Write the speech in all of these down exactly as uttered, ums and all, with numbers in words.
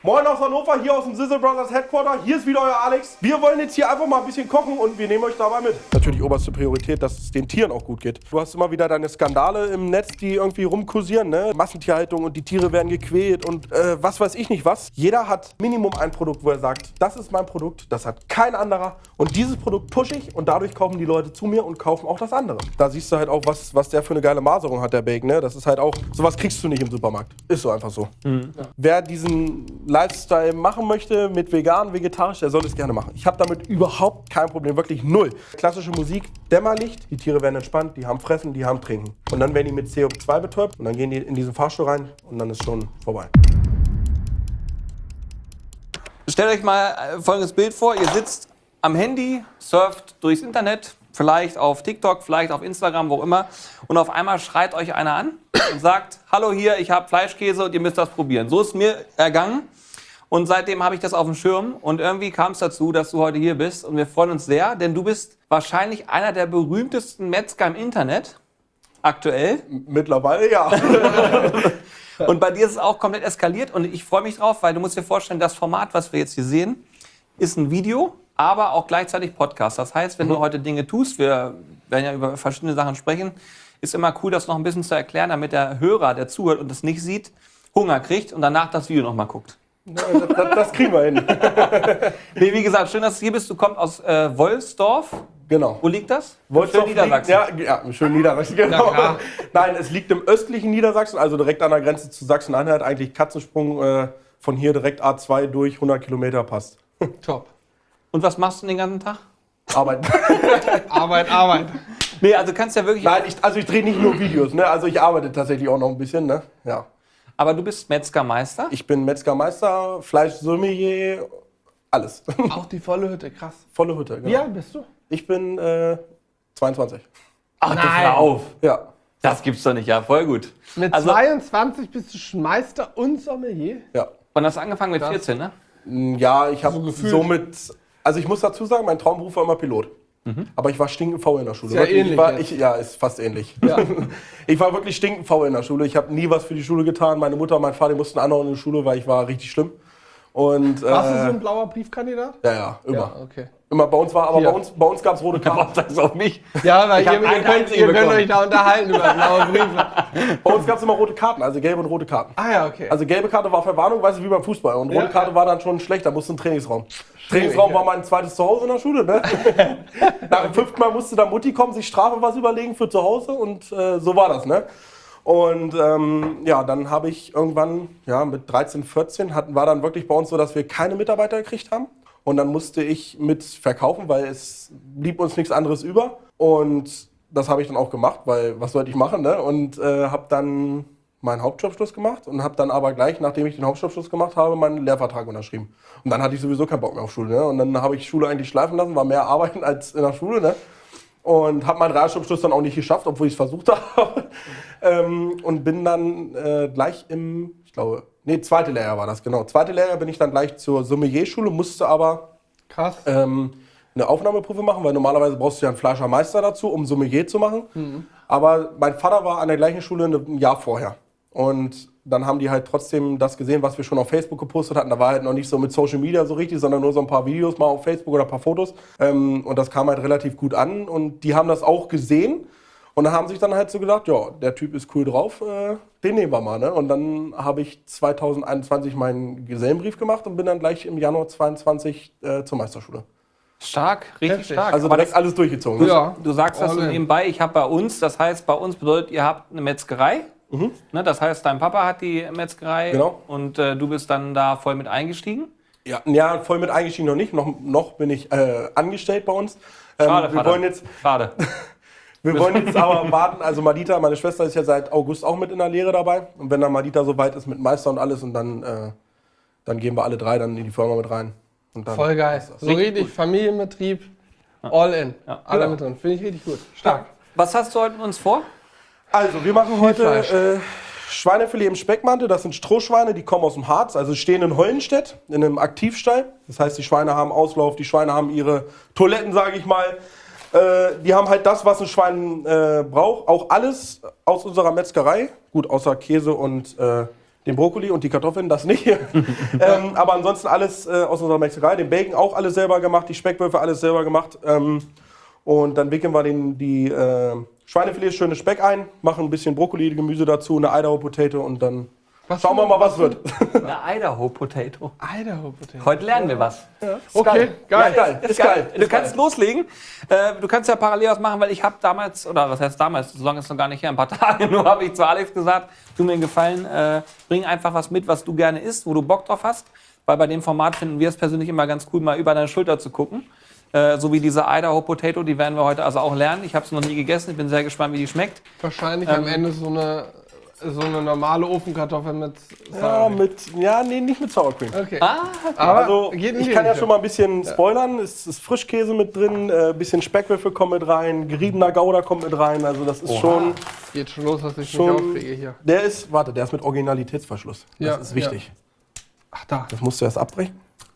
Moin aus Hannover, hier aus dem Sizzle Brothers Headquarter. Hier ist wieder euer Alex. Wir wollen jetzt hier einfach mal ein bisschen kochen und wir nehmen euch dabei mit. Natürlich oberste Priorität, dass es den Tieren auch gut geht. Du hast immer wieder deine Skandale im Netz, die irgendwie rumkursieren, ne? Massentierhaltung und die Tiere werden gequält und äh, was weiß ich nicht was. Jeder hat Minimum ein Produkt, wo er sagt, das ist mein Produkt, das hat kein anderer. Und dieses Produkt pushe ich und dadurch kaufen die Leute zu mir und kaufen auch das andere. Da siehst du halt auch, was, was der für eine geile Maserung hat, der Bacon, ne? Das ist halt auch, sowas kriegst du nicht im Supermarkt. Ist so einfach so. Mhm. Ja. Wer diesen Lifestyle machen möchte mit vegan, vegetarisch, der soll es gerne machen. Ich habe damit überhaupt kein Problem, wirklich null. Klassische Musik, Dämmerlicht, die Tiere werden entspannt, die haben Fressen, die haben Trinken. Und dann werden die mit C O zwei betäubt und dann gehen die in diesen Fahrstuhl rein und dann ist schon vorbei. Stellt euch mal folgendes Bild vor, ihr sitzt am Handy, surft durchs Internet, vielleicht auf TikTok, vielleicht auf Instagram, wo auch immer, und auf einmal schreit euch einer an und sagt, hallo hier, ich habe Fleischkäse und ihr müsst das probieren. So ist mir ergangen. Und seitdem habe ich das auf dem Schirm und irgendwie kam es dazu, dass du heute hier bist und wir freuen uns sehr, denn du bist wahrscheinlich einer der berühmtesten Metzger im Internet, aktuell. Mittlerweile ja. Und bei dir ist es auch komplett eskaliert und ich freue mich drauf, weil du musst dir vorstellen, das Format, was wir jetzt hier sehen, ist ein Video, aber auch gleichzeitig Podcast. Das heißt, wenn mhm. du heute Dinge tust, wir werden ja über verschiedene Sachen sprechen, ist immer cool, das noch ein bisschen zu erklären, damit der Hörer, der zuhört und das nicht sieht, Hunger kriegt und danach das Video nochmal guckt. Ja, das, das kriegen wir hin. Nee, wie gesagt, schön, dass du hier bist. Du kommst aus äh, Wolfsdorf. Genau. Wo liegt das? Wolfsdorf schön Niedersachsen. Liegt, ja, ja, schön Niedersachsen, genau. Ja, nein, es liegt im östlichen Niedersachsen, also direkt an der Grenze zu Sachsen-Anhalt. Eigentlich Katzensprung äh, von hier direkt A zwei durch hundert Kilometer passt. Top. Und was machst du den ganzen Tag? Arbeit. Arbeit, Arbeit. Nee, also kannst ja wirklich... Nein, ich, also ich drehe nicht nur Videos, ne? Also ich arbeite tatsächlich auch noch ein bisschen, ne? Ja. Aber du bist Metzgermeister? Ich bin Metzgermeister, Fleischsommelier, alles. Auch die volle Hütte, krass. Volle Hütte, genau. Wie alt bist du? Ich bin äh, zweiundzwanzig. Ach, das hör auf. Ja. Das gibt's doch nicht, ja, voll gut. Mit also, zweiundzwanzig bist du Meister und Sommelier? Ja. Und hast angefangen mit vierzehn, ne? Ja, ich habe so somit, also ich muss dazu sagen, mein Traumberuf war immer Pilot. Mhm. Aber ich war stinkend faul in der Schule. Ist ja ähnlich ich war, jetzt. ich, ja, ist fast ähnlich. Ja. Ich war wirklich stinkend faul in der Schule. Ich habe nie was für die Schule getan. Meine Mutter und mein Vater mussten anhauen in die Schule, weil ich war richtig schlimm. Und, Warst äh, du so ein blauer Briefkandidat? Ja, ja, immer. Ja, okay. Immer bei uns war, aber Hier. bei uns, bei uns gab es rote Karten. Sag's auch nicht. Ja, weil Ich ihr, hab ihr, einen könnt, einzigen ihr könnt bekommen. euch da unterhalten über blaue Briefe. Bei uns gab es immer rote Karten, also gelbe und rote Karten. Ah ja, okay. Also gelbe Karte war Verwarnung, weißt du, wie beim Fußball. Und rote Ja, Karte ja. war dann schon schlecht, da musste ein Trainingsraum. Trainingsraum ja. war mein zweites Zuhause in der Schule, ne? Nach dem fünften Mal musste da Mutti kommen, sich Strafe was überlegen für zu Hause und äh, so war das, ne? Und ähm, ja, dann habe ich irgendwann, ja, mit dreizehn, vierzehn, hatten, war dann wirklich bei uns so, dass wir keine Mitarbeiter gekriegt haben. Und dann musste ich mit verkaufen, weil es blieb uns nichts anderes über. Und das habe ich dann auch gemacht, weil was sollte ich machen, ne? Und äh, habe dann meinen Hauptschulabschluss gemacht und habe dann aber gleich, nachdem ich den Hauptschulabschluss gemacht habe, meinen Lehrvertrag unterschrieben. Und dann hatte ich sowieso keinen Bock mehr auf Schule, ne? Und dann habe ich Schule eigentlich schleifen lassen, war mehr arbeiten als in der Schule, ne? Und habe meinen Realschulabschluss dann auch nicht geschafft, obwohl ich es versucht habe. ähm, und bin dann äh, gleich im, ich glaube, nee, zweite Lehrjahr war das, genau. Zweite Lehrjahr bin ich dann gleich zur Sommelierschule, musste aber Krass. ähm, eine Aufnahmeprüfung machen, weil normalerweise brauchst du ja einen Fleischermeister dazu, um Sommelier zu machen. Mhm. Aber mein Vater war an der gleichen Schule ein Jahr vorher. Und dann haben die halt trotzdem das gesehen, was wir schon auf Facebook gepostet hatten. Da war halt noch nicht so mit Social Media so richtig, sondern nur so ein paar Videos mal auf Facebook oder ein paar Fotos. Ähm, und das kam halt relativ gut an. Und die haben das auch gesehen. Und dann haben sich dann halt so gedacht, ja, der Typ ist cool drauf, äh, den nehmen wir mal. Ne? Und dann habe ich zwanzig einundzwanzig meinen Gesellenbrief gemacht und bin dann gleich im Januar zweiundzwanzig äh, zur Meisterschule. Stark, richtig Heftig. stark. Also Aber direkt das, alles durchgezogen. Ja. du sagst das so All in. nebenbei, ich habe bei uns, das heißt, bei uns bedeutet, ihr habt eine Metzgerei. Mhm. Ne, das heißt, dein Papa hat die Metzgerei Genau. und äh, du bist dann da voll mit eingestiegen. Ja, ja, voll mit eingestiegen noch nicht. Noch, noch bin ich äh, angestellt bei uns. Ähm, Schade, wir Vater. wollen jetzt, Schade. wir wollen jetzt aber warten. Also Madita, meine Schwester, ist ja seit August auch mit in der Lehre dabei. Und wenn dann Madita so weit ist mit Meister und alles, und dann, äh, dann gehen wir alle drei dann in die Firma mit rein. Und dann Voll geil. ist das. So richtig Familienbetrieb, all in. Ja. Alle Genau. mit drin. Finde ich richtig gut. Stark. Was hast du heute mit uns vor? Also, wir machen heute Fleisch. äh, Schweinefilet im Speckmantel. Das sind Strohschweine, die kommen aus dem Harz, also stehen in Hollenstedt, in einem Aktivstall. Das heißt, die Schweine haben Auslauf, die Schweine haben ihre Toiletten, sage ich mal. Äh, die haben halt das, was ein Schwein äh, braucht. Auch alles aus unserer Metzgerei. Gut, außer Käse und äh, Den Brokkoli und die Kartoffeln, das nicht. ähm, aber ansonsten alles äh, aus unserer Metzgerei. Den Bacon auch alles selber gemacht, die Speckwürfel alles selber gemacht. Ähm, und dann wickeln wir den, die äh, Schweinefilet schönes Speck ein, machen ein bisschen Brokkoli, Gemüse dazu, eine Idaho Potato und dann Was schauen wir mal, was wird. Eine Idaho Potato. Idaho Potato. Heute lernen wir was. Okay, geil. Ja, geil. Ist geil. Du kannst loslegen. Äh, du kannst ja parallel was machen, weil ich habe damals, oder was heißt damals, so lange ist es noch gar nicht her, ein paar Tage nur, habe ich zu Alex gesagt, tu mir einen Gefallen, äh, bring einfach was mit, was du gerne isst, wo du Bock drauf hast. Weil bei dem Format finden wir es persönlich immer ganz cool, mal über deine Schulter zu gucken. Äh, so wie diese Idaho Potato, die werden wir heute also auch lernen. Ich habe es noch nie gegessen, ich bin sehr gespannt, wie die schmeckt. Wahrscheinlich Ähm, am Ende so eine, so eine normale Ofenkartoffel mit Ja, Sour. mit, ja, nee, nicht mit Sour Cream. Okay. Ah, Aber Also, geht in ich die kann ja Richtung. schon mal ein bisschen spoilern. Es ist Frischkäse mit drin, ein bisschen Speckwürfel kommen mit rein, geriebener Gouda kommt mit rein. Also, das ist schon. Geht schon los, dass ich schon mich aufrege hier. Der ist, warte, der ist mit Originalitätsverschluss. Das Ja, ist wichtig. Ach, da. Das musst du erst abbrechen.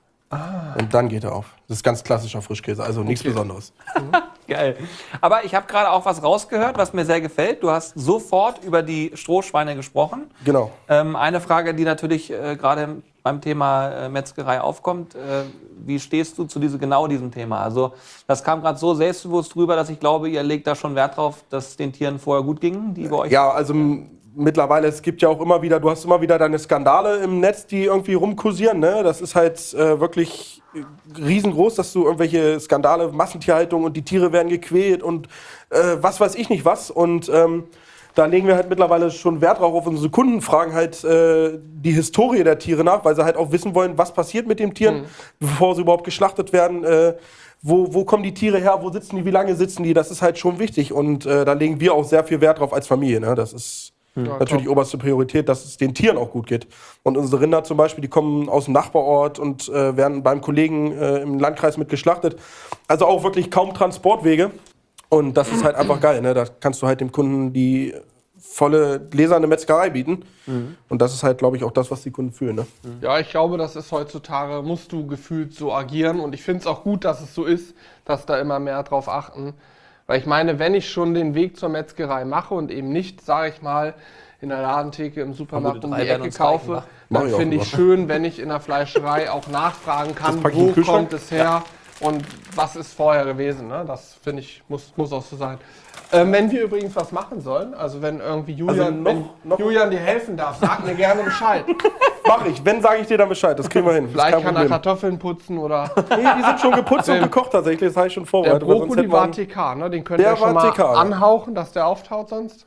Ah. Und dann geht er auf. Das ist ganz klassischer Frischkäse, also nichts Okay. Besonderes. geil. Aber ich habe gerade auch was rausgehört, was mir sehr gefällt. Du hast sofort über die Strohschweine gesprochen. Genau. Ähm, eine Frage, die natürlich äh, gerade beim Thema äh, Metzgerei aufkommt. Äh, wie stehst du zu diese, genau diesem Thema? Also das kam gerade so selbstbewusst rüber, dass ich glaube, ihr legt da schon Wert drauf, dass es den Tieren vorher gut ging, die bei euch... Ja, also m- mittlerweile, es gibt ja auch immer wieder, du hast immer wieder deine Skandale im Netz, die irgendwie rumkursieren. Ne? Das ist halt äh, wirklich riesengroß, dass du irgendwelche Skandale, Massentierhaltung und die Tiere werden gequält und äh, was weiß ich nicht was. Und ähm, da legen wir halt mittlerweile schon Wert drauf. Auf unsere Kunden fragen halt äh, die Historie der Tiere nach, weil sie halt auch wissen wollen, was passiert mit den Tieren, Mhm. bevor sie überhaupt geschlachtet werden. Äh, Wo, wo kommen die Tiere her, wo sitzen die, wie lange sitzen die, das ist halt schon wichtig und äh, da legen wir auch sehr viel Wert drauf als Familie. Ne? Das ist Ja, natürlich top. oberste Priorität, dass es den Tieren auch gut geht. Und unsere Rinder zum Beispiel, die kommen aus dem Nachbarort und äh, werden beim Kollegen äh, im Landkreis mit geschlachtet. Also auch wirklich kaum Transportwege und das ist halt einfach geil. Ne? Da kannst du halt dem Kunden die volle gläserne Metzgerei bieten und das ist halt, glaube ich, auch das, was die Kunden fühlen. Ne? Ja, ich glaube, das ist heutzutage, musst du gefühlt so agieren. Und ich finde es auch gut, dass es so ist, dass da immer mehr drauf achten. Weil ich meine, wenn ich schon den Weg zur Metzgerei mache und eben nicht, sage ich mal, in der Ladentheke im Supermarkt gute um drei die werden Ecke uns reichen, kaufe, wa? Mach dann ich auch finde ich immer. schön, wenn ich in der Fleischerei auch nachfragen kann, Das pack ich in den wo Kühlschrank. kommt es her und was ist vorher gewesen. Ne? Das finde ich, muss, muss auch so sein. Ähm, wenn wir übrigens was machen sollen, also wenn irgendwie Julian, Also noch- wenn noch- Julian dir helfen darf, sag mir gerne Bescheid. Mach ich, wenn, sage ich dir dann Bescheid, das kriegen wir hin. Das ist Vielleicht kein kann er Problem. Kartoffeln putzen oder Nee, die sind schon geputzt und gekocht tatsächlich, das habe ich schon der vorbereitet. weil sonst Brokkoli hätte war man- T K, ne? Den könnt Der ihr schon war mal T K, ja. anhauchen, dass der auftaut sonst.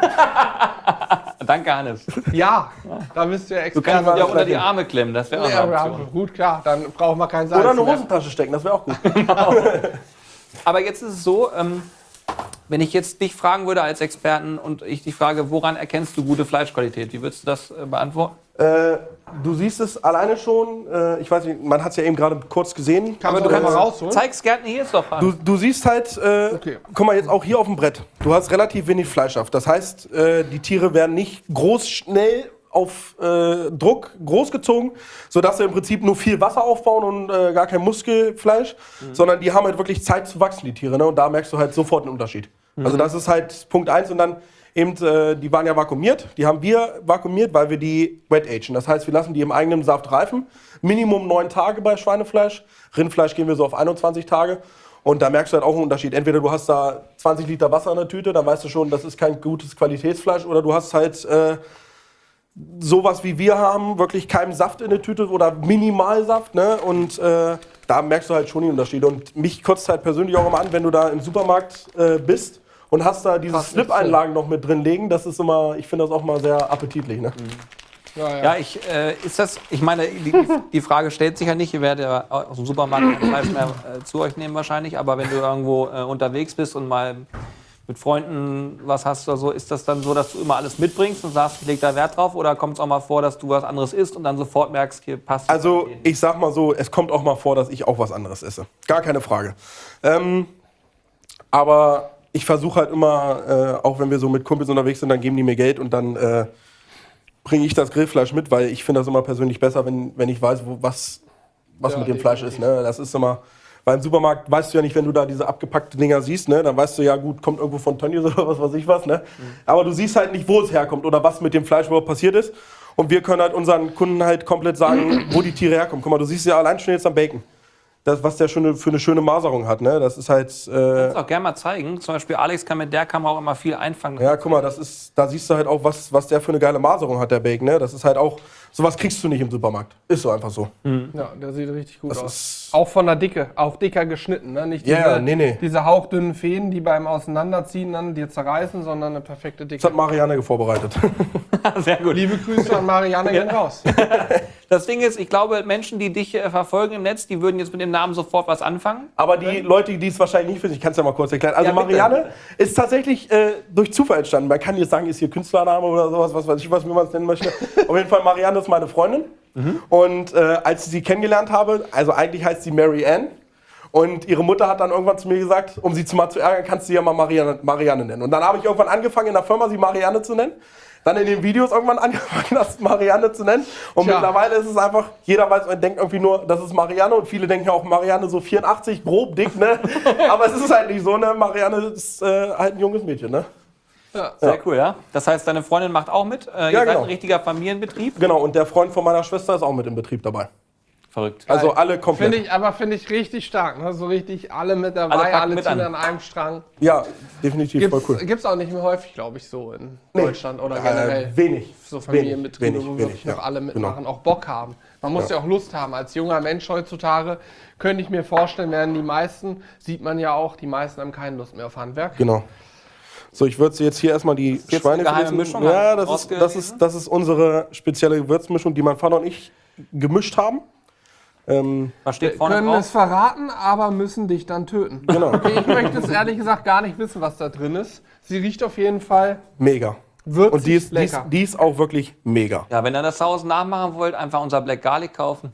Danke, Hannes. Ja, da bist du ja Du Experte. kannst dich auch unter die Arme klemmen, das wäre auch Ja, eine ja, Option. gut, klar, dann brauchen wir kein Salz Oder eine mehr. Hosentasche stecken, das wäre auch gut. Aber jetzt ist es so, ähm, wenn ich jetzt dich fragen würde als Experten und ich dich frage, woran erkennst du gute Fleischqualität? Wie würdest du das äh, beantworten? Äh, du siehst es alleine schon, äh, ich weiß nicht, man hat es ja eben gerade kurz gesehen. Kannst Aber du du das mal kannst, rausholen? zeig's gerne, hier ist doch Du, an. du siehst halt, äh, Okay. guck mal jetzt auch hier auf dem Brett, du hast relativ wenig Fleischsaft. Das heißt, äh, die Tiere werden nicht groß, schnell auf äh, Druck großgezogen, sodass sie im Prinzip nur viel Wasser aufbauen und äh, gar kein Muskelfleisch, sondern die haben halt wirklich Zeit zu wachsen, die Tiere. Ne? Und da merkst du halt sofort einen Unterschied. Also das ist halt Punkt eins und dann eben, äh, die waren ja vakuumiert, die haben wir vakuumiert, weil wir die wet agen. Das heißt, wir lassen die im eigenen Saft reifen, Minimum neun Tage bei Schweinefleisch, Rindfleisch gehen wir so auf einundzwanzig Tage. Und da merkst du halt auch einen Unterschied. Entweder du hast da zwanzig Liter Wasser in der Tüte, dann weißt du schon, das ist kein gutes Qualitätsfleisch, oder du hast halt äh, sowas wie wir haben, wirklich keinen Saft in der Tüte oder Minimalsaft, ne? Und äh, da merkst du halt schon die Unterschiede. Und mich kotzt halt persönlich auch immer an, wenn du da im Supermarkt äh, bist und hast da diese Krass, ist Slip-Einlagen noch mit drin liegen. Das ist immer, ich finde das auch mal sehr appetitlich, ne? Ja, ja. Ja, ich, äh, ist das, ich meine, die, die Frage stellt sich ja nicht, ihr werdet ja aus dem Supermarkt kein Fleisch mehr äh, zu euch nehmen wahrscheinlich, aber wenn du irgendwo äh, unterwegs bist und mal mit Freunden was hast oder so, ist das dann so, dass du immer alles mitbringst und sagst, ich leg da Wert drauf, oder kommt es auch mal vor, dass du was anderes isst und dann sofort merkst, hier passt das Also nicht? ich sag mal so, es kommt auch mal vor, dass ich auch was anderes esse. Gar keine Frage. Ähm, aber ich versuche halt immer, äh, auch wenn wir so mit Kumpels unterwegs sind, dann geben die mir Geld und dann äh, bringe ich das Grillfleisch mit, weil ich finde das immer persönlich besser, wenn, wenn ich weiß, wo, was, was Ja, mit dem Fleisch ist. Ne? Das ist immer, weil im Supermarkt weißt du ja nicht, wenn du da diese abgepackten Dinger siehst, ne? Dann weißt du ja, gut, kommt irgendwo von Tönnies oder was weiß ich was. Ne? Aber du siehst halt nicht, wo es herkommt oder was mit dem Fleisch überhaupt passiert ist. Und wir können halt unseren Kunden halt komplett sagen, wo die Tiere herkommen. Guck mal, du siehst ja allein schon jetzt am Bacon. Das, was der schon für eine schöne Maserung hat, ne? Das ist halt. Äh, Kannst du auch gerne mal zeigen. Zum Beispiel Alex kann mit der Kamera auch immer viel einfangen. ja, guck mal, das ist, da siehst du halt auch, was, was der für eine geile Maserung hat, der Bacon, ne? Das ist halt auch, sowas kriegst du nicht im Supermarkt. Ist so einfach so. Ja, der sieht richtig gut Das aus. ist- Auch von der Dicke, auch dicker geschnitten, ne? Nicht diese, Ja, ja, nee, nee. diese hauchdünnen Fäden, die beim Auseinanderziehen dann dir zerreißen, sondern eine perfekte Das Dicke. hat Marianne vorbereitet. Sehr gut. Liebe Grüße an Marianne, gehen raus. Das Ding ist, ich glaube, Menschen, die dich äh, verfolgen im Netz, die würden jetzt mit dem Namen sofort was anfangen. Aber die Leute, die es wahrscheinlich nicht wissen, ich kann es ja mal kurz erklären. Also Ja, bitte. Marianne ist tatsächlich äh, durch Zufall entstanden. Man kann jetzt sagen, ist ihr Künstlername oder sowas, was weiß ich, was wie man es nennen möchte. Auf jeden Fall, Marianne ist meine Freundin. Und äh, als ich sie kennengelernt habe, also eigentlich heißt sie Mary Ann. Und ihre Mutter hat dann irgendwann zu mir gesagt, um sie zu mal zu ärgern, kannst du sie ja mal Marianne, Marianne nennen. Und dann habe ich irgendwann angefangen, in der Firma sie Marianne zu nennen. Dann in den Videos irgendwann angefangen, das Marianne zu nennen. Und Tja. mittlerweile ist es einfach, jeder weiß, man denkt irgendwie nur, das ist Marianne. Und viele denken ja auch Marianne so vierundachtzig, grob, dick, ne? Aber es ist halt nicht so, ne? Marianne ist äh, halt ein junges Mädchen, ne? Ja. Sehr cool, ja. Das heißt, deine Freundin macht auch mit. Äh, ihr seid genau. ein richtiger Familienbetrieb. Genau, und der Freund von meiner Schwester ist auch mit im Betrieb dabei. Verrückt. Also alle komplett. Finde ich, aber finde ich richtig stark, ne? So richtig alle mit dabei, Alle alle, packen mit ziehen an. an einem Strang. Ja, definitiv Gibt's, voll cool. gibt's auch nicht mehr häufig, glaube ich, so in Nee. Deutschland oder generell. Äh, wenig. So Familienbetriebe, Wenig, wo wenig, wirklich ja. noch alle Genau. mitmachen, auch Bock haben. Man muss ja. auch Lust haben. Als junger Mensch heutzutage könnte ich mir vorstellen, werden die meisten, sieht man ja auch, die meisten haben keine Lust mehr auf Handwerk. Genau. So, ich würde jetzt hier erstmal die jetzt Schweine eine geheime verlesen. Mischung, Ja, hab ich das ist, das, rausgelesen. ist, das ist unsere spezielle Gewürzmischung, die mein Vater und ich gemischt haben. Ähm, Was steht Wir vorne können drauf? es verraten, aber müssen dich dann töten. Genau. Okay, ich möchte es ehrlich gesagt gar nicht wissen, was da drin ist. Sie riecht auf jeden Fall mega. würzig, Und die ist, die, ist, lecker. die ist auch wirklich mega. Ja, wenn ihr das zu Hause nachmachen wollt, einfach unser Black Garlic kaufen.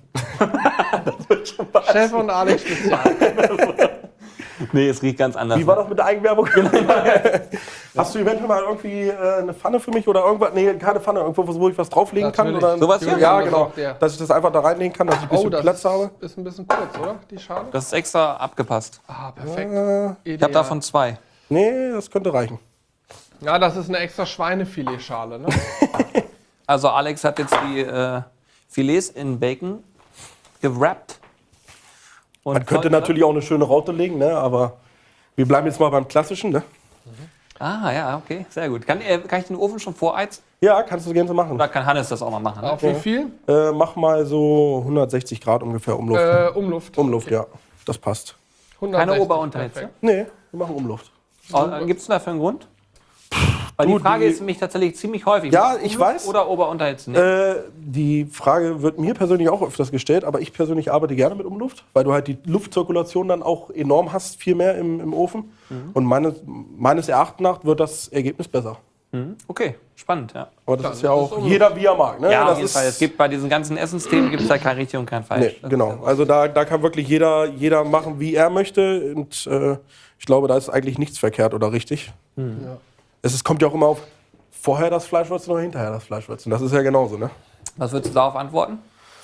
Chef und Alex Spezial. Nee, es riecht ganz anders. Wie war das mit der Eigenwerbung? Hast du eventuell mal irgendwie äh, eine Pfanne für mich oder irgendwas? Nee, keine Pfanne, irgendwo, wo ich was drauflegen kann? Natürlich. Oder Sowas hier? Ja, Julian, genau. das auch der. Dass ich das einfach da reinlegen kann, dass ich ein bisschen Oh, das Platz habe. ist ein bisschen kurz, oder? Die Schale? Das ist extra abgepasst. Ah, perfekt. Ich habe davon zwei. Nee, das könnte reichen. Ja, das ist eine extra Schweinefiletschale, ne? Also Alex hat jetzt die äh, Filets in Bacon gewrappt. Und Man könnte natürlich auch eine schöne Raute legen, ne? Aber wir bleiben jetzt mal beim Klassischen, ne? Ah, ja, okay, sehr gut. Kann, äh, kann ich den Ofen schon vorheizen? Ja, kannst du gerne so machen. Oder kann Hannes das auch mal machen? Ne? Auf wie viel? Äh, mach mal so hundertsechzig Grad ungefähr Umluft. Äh, Umluft. Umluft, ja. Das passt. hundertsechzig, Keine Ober-Unterhitze? perfekt. Nee, wir machen Umluft. Oh, Gibt es dafür einen Grund? Weil Du, die Frage die- ist nämlich tatsächlich ziemlich häufig. Ja, Muss es ich Umluft weiß. Oder Ober-Unterhitze? Nee. Äh, die Frage wird mir persönlich auch öfters gestellt, aber ich persönlich arbeite gerne mit Umluft, weil du halt die Luftzirkulation dann auch enorm hast, viel mehr im, im Ofen. Und meines, meines Erachtens nach wird das Ergebnis besser. Okay, spannend, ja. Aber das Dann ist ja ist es auch Umluft. jeder wie er mag. Ne? Ja, auf das jeden ist, Fall. Es gibt bei diesen ganzen Essensthemen gibt es da kein richtig und kein falsch. Nee, Das genau. ist ja- Also da, da kann wirklich jeder, jeder machen, wie er möchte. Und äh, ich glaube, da ist eigentlich nichts verkehrt oder richtig. Ja. Es ist, kommt ja auch immer auf vorher das Fleischwürzen oder hinterher das Fleischwürzen. Das ist ja genauso, ne? Was würdest du darauf antworten?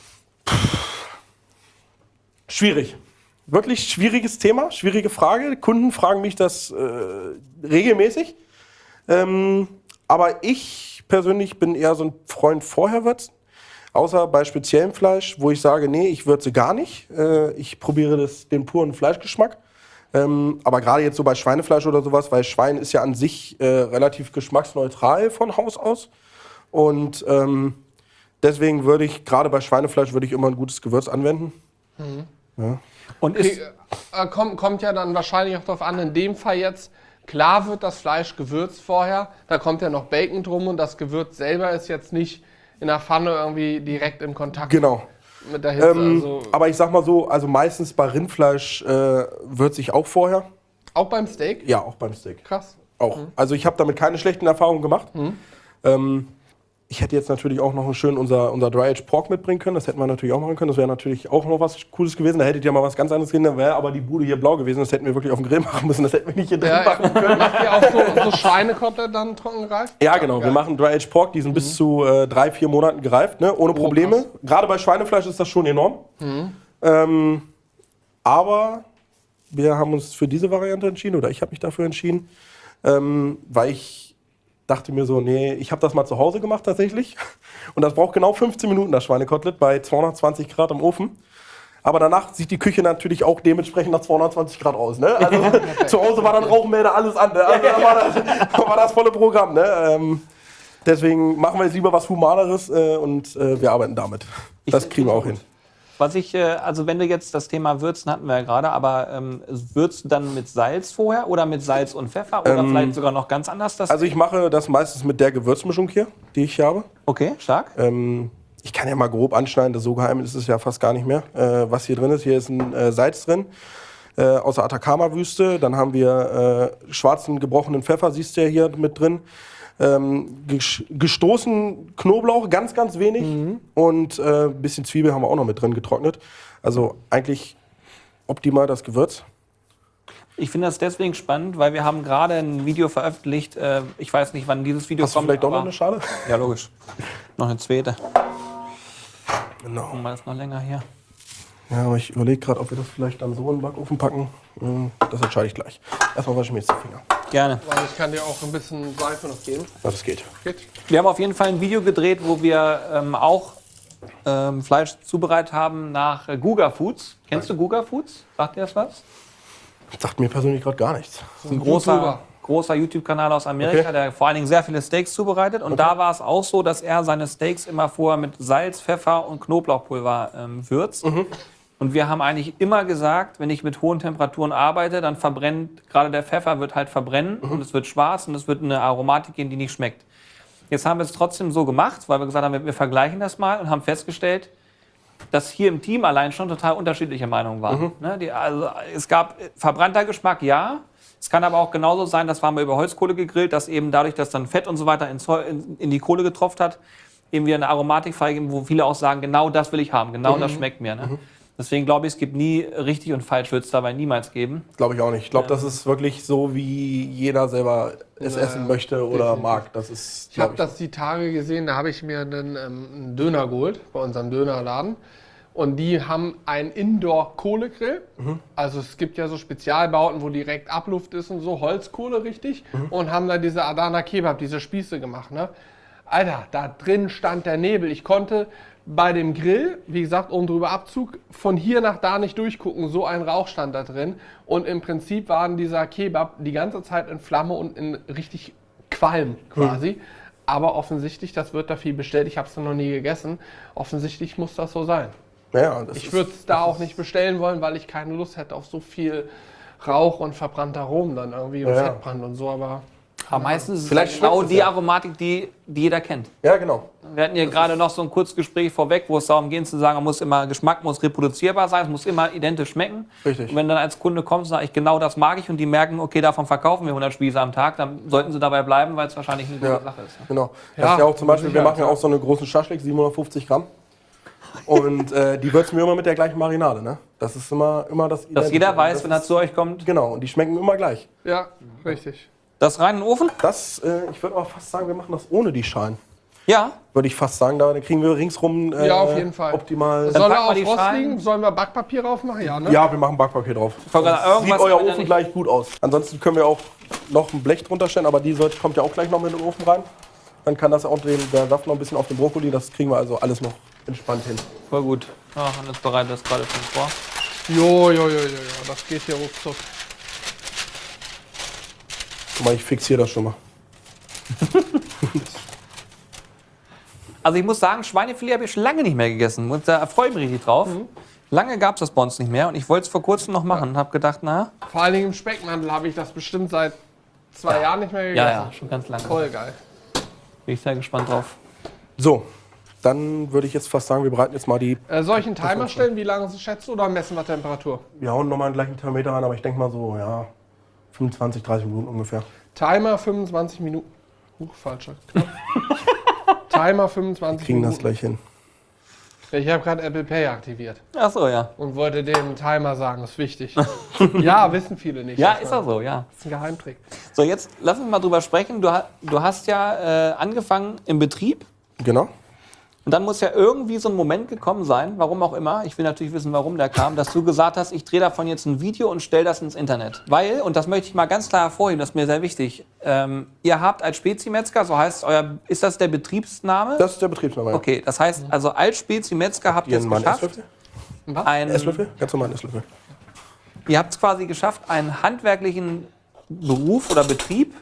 Schwierig. Wirklich schwieriges Thema, schwierige Frage. Kunden fragen mich das äh, regelmäßig. Ähm, aber ich persönlich bin eher so ein Freund vorher würzen. Außer bei speziellem Fleisch, wo ich sage, nee, ich würze gar nicht. Äh, ich probiere das, den puren Fleischgeschmack. Ähm, aber gerade jetzt so bei Schweinefleisch oder sowas, weil Schwein ist ja an sich äh, relativ geschmacksneutral von Haus aus. Und ähm, deswegen würde ich, gerade bei Schweinefleisch, würde ich immer ein gutes Gewürz anwenden. Und ist, Okay, äh, kommt, kommt ja dann wahrscheinlich auch darauf an, in dem Fall jetzt, klar wird das Fleisch gewürzt vorher, da kommt ja noch Bacon drum und das Gewürz selber ist jetzt nicht in der Pfanne irgendwie direkt im Kontakt Genau. mit der Hitze. Ähm, also, aber ich sag mal so, also meistens bei Rindfleisch äh, würze ich auch vorher. auch beim Steak? Ja, auch beim Steak. Krass. Auch. Also ich habe damit keine schlechten Erfahrungen gemacht. Ähm, ich hätte jetzt natürlich auch noch schön unser, unser Dry-Aged Pork mitbringen können. Das hätten wir natürlich auch machen können. Das wäre natürlich auch noch was Cooles gewesen. Da hättet ihr mal was ganz anderes gesehen. Da wäre aber die Bude hier blau gewesen. Das hätten wir wirklich auf dem Grill machen müssen. Das hätten wir nicht hier drin Ja, machen können. macht ihr auch so, so Schweinekotelett dann trocken gereift? Ja, genau. Wir machen Dry-Aged Pork. Die sind bis zu äh, drei, vier Monaten gereift. Ne? Ohne Probleme. krass. Gerade bei Schweinefleisch ist das schon enorm. Ähm, aber wir haben uns für diese Variante entschieden. Oder ich habe mich dafür entschieden. Ähm, weil ich dachte mir so, nee, ich habe das mal zu Hause gemacht tatsächlich. Und das braucht genau fünfzehn Minuten, das Schweinekotelett, bei zweihundertzwanzig Grad im Ofen. Aber danach sieht die Küche natürlich auch dementsprechend nach zweihundertzwanzig Grad aus. Ne? Also zu Hause war dann Rauchmelder, alles an. Ne? Also da war das, war das volle Programm. Ne? Ähm, deswegen machen wir jetzt lieber was Humaneres äh, und äh, wir arbeiten damit. Das kriegen wir auch hin. Was ich, äh, also wenn du jetzt das Thema Würzen hatten wir ja gerade, aber ähm, würzt du dann mit Salz vorher oder mit Salz und Pfeffer oder Ähm, vielleicht sogar noch ganz anders? Das Also ich mache das meistens mit der Gewürzmischung hier, die ich hier habe. okay, stark. Ähm, ich kann ja mal grob anschneiden, das so geheim ist es ja fast gar nicht mehr, äh, was hier drin ist. Hier ist ein äh, Salz drin äh, aus der Atacama-Wüste. Dann haben wir äh, schwarzen gebrochenen Pfeffer, siehst du ja hier mit drin. Ähm, ges- gestoßen Knoblauch, ganz, ganz wenig. Mhm. Und ein äh, bisschen Zwiebel haben wir auch noch mit drin getrocknet. Also eigentlich optimal das Gewürz. Ich finde das deswegen spannend, weil wir haben gerade ein Video veröffentlicht. Äh, ich weiß nicht, wann dieses Video Hast du kommt. vielleicht doch noch aber- eine Schale? Ja, logisch. Noch eine zweite. Genau. Gucken wir das noch länger hier. Ja, aber ich überlege gerade, ob wir das vielleicht dann so in den Backofen packen. Hm, Das entscheide ich gleich. Erstmal wasche ich mir jetzt die Finger. Gerne. Weil ich kann dir auch ein bisschen Seife noch geben. Ja, das geht. Geht? Wir haben auf jeden Fall ein Video gedreht, wo wir ähm, auch ähm, Fleisch zubereitet haben nach äh, Guga Foods. Kennst du Guga Foods? Sagt dir das was? Das sagt mir persönlich gerade gar nichts. Das ist ein großer, YouTuber. großer YouTube-Kanal aus Amerika, Okay. der vor allen Dingen sehr viele Steaks zubereitet. Und da war es auch so, dass er seine Steaks immer vorher mit Salz, Pfeffer und Knoblauchpulver ähm, würzt. Und wir haben eigentlich immer gesagt, wenn ich mit hohen Temperaturen arbeite, dann verbrennt, gerade der Pfeffer wird halt verbrennen und es wird schwarz und es wird eine Aromatik geben, die nicht schmeckt. Jetzt haben wir es trotzdem so gemacht, weil wir gesagt haben, wir- wir vergleichen das mal und haben festgestellt, dass hier im Team allein schon total unterschiedliche Meinungen waren. Ne, die, also, es gab verbrannter Geschmack, ja. Es kann aber auch genauso sein, das waren wir über Holzkohle gegrillt, dass eben dadurch, dass dann Fett und so weiter ins Hol- in, in die Kohle getropft hat, eben wieder eine Aromatik freigeben, wo viele auch sagen, genau das will ich haben, genau das schmeckt mir. Ne? Deswegen glaube ich, es gibt nie richtig und falsch, wird es dabei niemals geben. Glaube ich auch nicht. Ich glaube, das ist wirklich so, wie jeder selber es Ja, essen ja, möchte oder definitiv. mag. Das ist, Ich glaub habe das die Tage gesehen, da habe ich mir einen, ähm, einen Döner geholt bei unserem Dönerladen. Und die haben einen Indoor-Kohlegrill. Also es gibt ja so Spezialbauten, wo direkt Abluft ist und so, Holzkohle richtig. Und haben da diese Adana Kebab, diese Spieße gemacht. Ne? Alter, da drin stand der Nebel. Ich konnte bei dem Grill, wie gesagt, oben drüber Abzug, von hier nach da nicht durchgucken. So ein Rauch stand da drin. Und im Prinzip waren dieser Kebab die ganze Zeit in Flamme und in richtig Qualm quasi. Aber offensichtlich, das wird da viel bestellt. Ich habe es noch nie gegessen. Offensichtlich muss das so sein. Ja, das Ich ist- würde es da auch nicht bestellen wollen, weil ich keine Lust hätte auf so viel Rauch und verbrannter Aromen dann irgendwie und Ja. Fettbrand und so. Aber Aber meistens ist es Vielleicht genau schmeckt es die ja. Aromatik, die, die jeder kennt. Ja, genau. Wir hatten hier gerade noch so ein Kurzgespräch vorweg, wo es darum geht zu sagen, man muss immer, Geschmack muss reproduzierbar sein, es muss immer identisch schmecken. Richtig. Und wenn dann als Kunde kommt und sagt, ich, genau das mag ich und die merken, okay, davon verkaufen wir hundert Spieße am Tag, dann sollten sie dabei bleiben, weil es wahrscheinlich eine gute Ja. Sache ist. Genau. Ja, das ist ja auch zum mit Beispiel, wir Sicherheit, machen ja ja. auch so eine großen Schaschlik, siebenhundertfünfzig Gramm. Und äh, die würzen wir immer mit der gleichen Marinade. Ne? Das ist immer, immer das Dass Identische. jeder weiß, Das wenn er ist- zu euch kommt, Genau, und die schmecken immer gleich. ja, richtig. das rein in den Ofen? Das, äh, ich würde aber fast sagen, wir machen das ohne die Schalen. Ja. Würde ich fast sagen, da kriegen wir ringsrum äh, Ja, auf jeden Fall. optimal. Soll packen er wir auf die Rost Schalen. liegen? Sollen wir Backpapier drauf machen? Ja, ne? Ja, wir machen Backpapier drauf. wollte gerade Sieht irgendwas, euer wenn er Ofen nicht- gleich gut aus. Ansonsten können wir auch noch ein Blech drunter stellen, aber die sollte, kommt ja auch gleich noch mit in den Ofen rein. Dann kann das auch den, der Saft noch ein bisschen auf den Brokkoli, das kriegen wir also alles noch entspannt hin. Voll gut. Ja, Hannes bereitet das gerade schon vor. Jo, jo, jo, jo, jo, das geht hier ruckzuck. Guck mal, ich fixiere das schon mal. Also ich muss sagen, Schweinefilet habe ich schon lange nicht mehr gegessen und da freue ich mich richtig drauf. Lange gab es das bei uns nicht mehr und ich wollte es vor kurzem noch machen und habe gedacht, na, Vor allen Dingen im Speckmantel habe ich das bestimmt seit zwei Jahren nicht mehr gegessen. ja, ja, schon ganz lange. Voll geil. Bin ich sehr gespannt drauf. So, dann würde ich jetzt fast sagen, wir bereiten jetzt mal die. Äh, soll ich einen Timer stellen, wie lange es schätzt, oder messen wir Temperatur? Wir hauen nochmal einen gleichen Thermometer rein, aber ich denke mal so, ja, fünfundzwanzig, dreißig Minuten ungefähr. Timer fünfundzwanzig Minuten. Huch, falscher Knopf. Timer fünfundzwanzig Kriegen das Minuten. gleich hin. Ich habe gerade Apple Pay aktiviert Ach so, ja. und wollte den Timer sagen, ist wichtig. Ja, wissen viele nicht. Ja, dass ist man- auch so, ja. Das ist ein Geheimtrick. So, jetzt lass uns mal drüber sprechen. Du, ha- du hast ja äh, angefangen im Betrieb. Genau. Und dann muss ja irgendwie so ein Moment gekommen sein, warum auch immer, ich will natürlich wissen, warum der kam, dass du gesagt hast, ich drehe davon jetzt ein Video und stelle das ins Internet. Weil, und das möchte ich mal ganz klar hervorheben, das ist mir sehr wichtig, ähm, ihr habt als Spezi-Metzger, so heißt euer, ist das der Betriebsname? Das ist der Betriebsname. Ja. Okay, das heißt, also als Spezi-Metzger habt ihr es Hier mal einen geschafft, Esslöffel. Was? ein, Esslöffel? Ganz normal einen Esslöffel. ihr habt es quasi geschafft, einen handwerklichen Beruf oder Betrieb,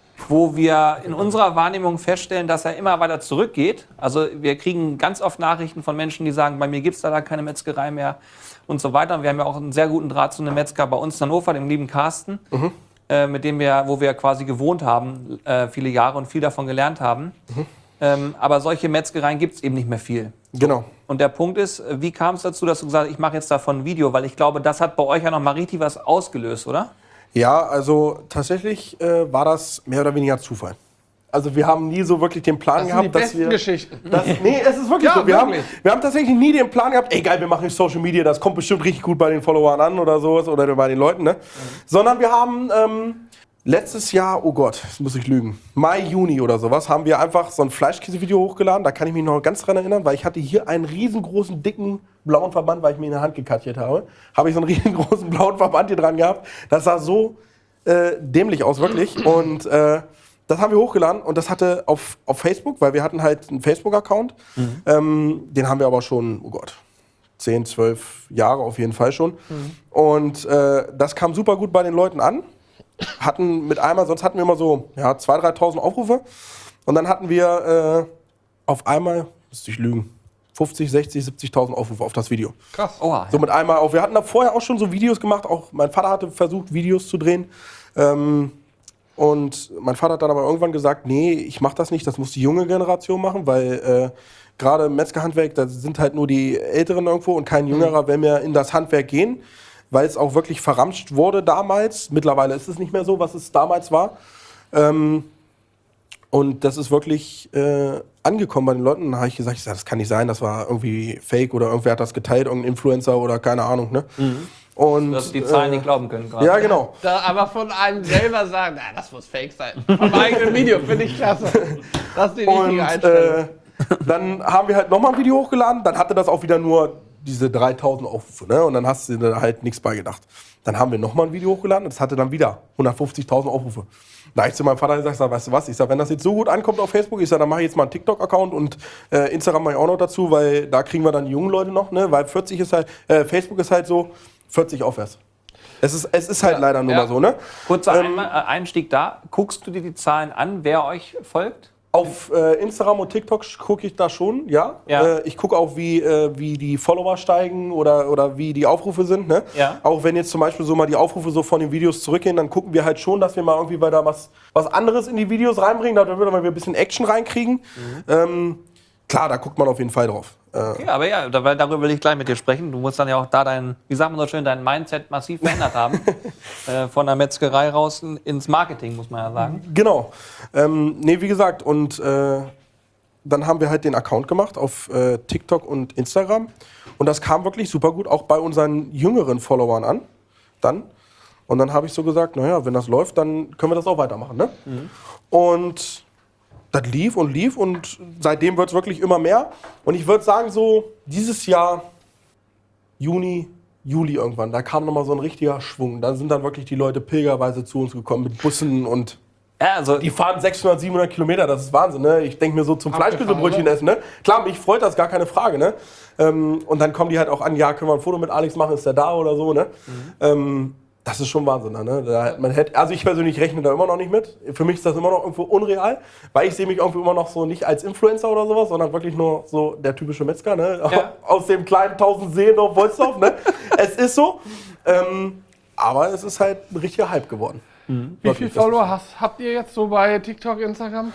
wo wir in unserer Wahrnehmung feststellen, dass er immer weiter zurückgeht. Also wir kriegen ganz oft Nachrichten von Menschen, die sagen, bei mir gibt es da, da keine Metzgerei mehr und so weiter. Und wir haben ja auch einen sehr guten Draht zu einem Metzger bei uns in Hannover, dem lieben Carsten, mhm. äh, mit dem wir, wo wir quasi gewohnt haben, äh, viele Jahre und viel davon gelernt haben. Mhm. Ähm, aber solche Metzgereien gibt es eben nicht mehr viel. Genau. Und der Punkt ist, wie kam es dazu, dass du gesagt hast, ich mache jetzt davon ein Video? Weil ich glaube, das hat bei euch ja noch mal richtig was ausgelöst, oder? Ja, also tatsächlich äh, war das mehr oder weniger Zufall. Also wir haben nie so wirklich den Plan Das sind gehabt, die dass besten wir... Geschichten. Das, nee, es ist wirklich Ja, so. Wir haben, wirklich. wir haben tatsächlich nie den Plan gehabt, ey geil, wir machen Social Media, das kommt bestimmt richtig gut bei den Followern an oder sowas oder bei den Leuten, ne? Mhm. Sondern wir haben ähm, letztes Jahr, oh Gott, jetzt muss ich lügen, Mai, Juni oder sowas, haben wir einfach so ein Fleischkäse-Video hochgeladen. Da kann ich mich noch ganz dran erinnern, weil ich hatte hier einen riesengroßen, dicken blauen Verband, weil ich mir in der Hand gekattet habe. Habe ich so einen riesengroßen blauen Verband hier dran gehabt. Das sah so äh, dämlich aus, wirklich. Und äh, das haben wir hochgeladen und das hatte auf, auf Facebook, weil wir hatten halt einen Facebook-Account. Mhm. Ähm, den haben wir aber schon, oh Gott, zehn, zwölf Jahre auf jeden Fall schon. Mhm. Und äh, das kam super gut bei den Leuten an. Hatten mit einmal, sonst hatten wir immer so ja, zweitausend, dreitausend Aufrufe. Und dann hatten wir äh, auf einmal, müsste ich lügen, fünfzig, sechzig, siebzigtausend Aufrufe auf das Video. Krass. Oha, So mit einmal auf. Wir hatten da vorher auch schon so Videos gemacht. Auch mein Vater hatte versucht, Videos zu drehen. Ähm, und mein Vater hat dann aber irgendwann gesagt, nee, ich mach das nicht, das muss die junge Generation machen, weil äh, gerade im Metzgerhandwerk, da sind halt nur die Älteren irgendwo und kein Jüngerer will mehr in das Handwerk gehen, weil es auch wirklich verramscht wurde damals. Mittlerweile ist es nicht mehr so, was es damals war. Ähm, und das ist wirklich äh, angekommen bei den Leuten. Dann habe ich gesagt, ich sag, das kann nicht sein, das war irgendwie fake oder irgendwer hat das geteilt, irgendein Influencer oder keine Ahnung. Ne? Mhm. Und, dass die Zahlen äh, nicht glauben können gerade. Ja, genau. Da aber von einem selber sagen, na, das muss fake sein. Vom eigenen Video, finde ich klasse. Das ist die richtige Und Einstellung. äh, dann haben wir halt nochmal ein Video hochgeladen. Dann hatte das auch wieder nur diese dreitausend Aufrufe. Ne? Und dann hast du dir halt nichts bei gedacht. Dann haben wir nochmal ein Video hochgeladen. Das hatte dann wieder hundertfünfzigtausend Aufrufe. Da habe ich zu meinem Vater gesagt, sag, weißt du was? Ich sag, wenn das jetzt so gut ankommt auf Facebook, ich sag, dann mache ich jetzt mal einen TikTok-Account und äh, Instagram mache ich auch noch dazu, weil da kriegen wir dann die jungen Leute noch. Ne? Weil vierzig ist halt, äh, Facebook ist halt so vierzig aufwärts. Es ist, es ist halt ja, leider nur ja. mal so, ne? Kurzer Ähm, Einstieg da. Guckst du dir die Zahlen an, wer euch folgt? Auf äh, Instagram und TikTok gucke ich da schon, ja. Ja. Äh, ich gucke auch, wie, äh, wie die Follower steigen oder, oder wie die Aufrufe sind. Ne? Ja. Auch wenn jetzt zum Beispiel so mal die Aufrufe so von den Videos zurückgehen, dann gucken wir halt schon, dass wir mal irgendwie weiter was, was anderes in die Videos reinbringen, damit wir ein bisschen Action reinkriegen. Mhm. Ähm, klar, da guckt man auf jeden Fall drauf. Okay, aber ja, darüber will ich gleich mit dir sprechen. Du musst dann ja auch da dein, wie sagt man so schön, dein Mindset massiv verändert haben. äh, von der Metzgerei raus ins Marketing, muss man ja sagen. Genau. Ähm, nee, wie gesagt, und äh, dann haben wir halt den Account gemacht auf äh, TikTok und Instagram. Und das kam wirklich super gut, auch bei unseren jüngeren Followern an. Dann. Und dann habe ich so gesagt, naja, wenn das läuft, dann können wir das auch weitermachen. Ne? Mhm. Und das lief und lief und seitdem wird es wirklich immer mehr. Und ich würde sagen, so dieses Jahr, Juni, Juli irgendwann, da kam nochmal so ein richtiger Schwung. Da sind dann wirklich die Leute pilgerweise zu uns gekommen mit Bussen und ja, also die fahren sechshundert, siebenhundert Kilometer, das ist Wahnsinn. Ne? Ich denke mir so zum Fleischkäsebrötchen essen. Ne? Klar, mich freut das, gar keine Frage. Ne? Ähm, und dann kommen die halt auch an, ja, können wir ein Foto mit Alex machen, ist der da oder so. Ne? Mhm. Ähm, Das ist schon Wahnsinn. Ne? Da, man hätte, also ich persönlich rechne da immer noch nicht mit. Für mich ist das immer noch irgendwo unreal, weil ich sehe mich irgendwie immer noch so nicht als Influencer oder sowas, sondern wirklich nur so der typische Metzger. Ne? Ja. Aus dem kleinen tausend Seelendorf Wolfsdorf. Ne? Es ist so. Ähm, aber es ist halt ein richtiger Hype geworden. Mhm. Wie viele Follower hast, habt ihr jetzt so bei TikTok, Instagram?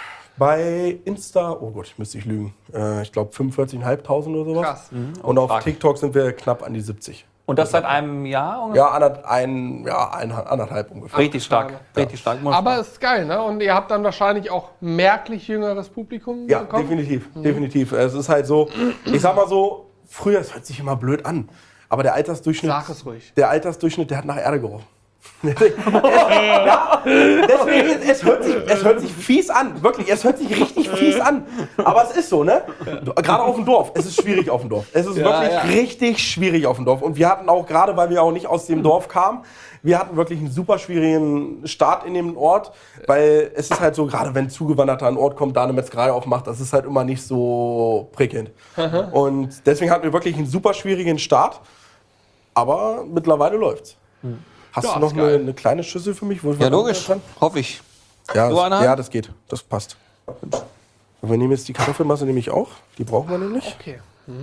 Bei Insta, oh Gott, müsste ich lügen. Äh, ich glaube fünfundvierzigtausendfünfhundert oder sowas. Krass. Mhm. Und auf stark. TikTok sind wir knapp an die siebzig. Und das seit einem Jahr ungefähr? Ja, anderth, ein, ja ein, anderthalb ungefähr. Richtig stark. Ja. Richtig stark. Aber es ist geil, ne? Und ihr habt dann wahrscheinlich auch merklich jüngeres Publikum ja, bekommen? definitiv, mhm. definitiv. Es ist halt so, ich sag mal so, früher, es hört sich immer blöd an, aber der Altersdurchschnitt, Sag es ruhig. Der Altersdurchschnitt, der hat nach Erde gerochen. ja, deswegen, es hört, sich, es hört sich fies an, wirklich, es hört sich richtig fies an. Aber es ist so, ne? Gerade auf dem Dorf. Es ist schwierig auf dem Dorf. Es ist Ja, wirklich ja. richtig schwierig auf dem Dorf. Und wir hatten auch, gerade weil wir auch nicht aus dem Dorf kamen, wir hatten wirklich einen super schwierigen Start in dem Ort, weil es ist halt so, gerade wenn ein Zugewanderter an einen Ort kommt, da eine Metzgerei aufmacht, das ist halt immer nicht so prickelnd. Und deswegen hatten wir wirklich einen super schwierigen Start, aber mittlerweile läuft's. Hast Ja, du noch ist eine, geil. eine kleine Schüssel für mich? Wo ich Ja, was logisch. anrühren Hoffe ich. kann? Ja, So das, eine? ja, das geht. Das passt. Und wir nehmen jetzt die Kartoffelmasse nämlich auch. Die brauchen wir nämlich. Okay.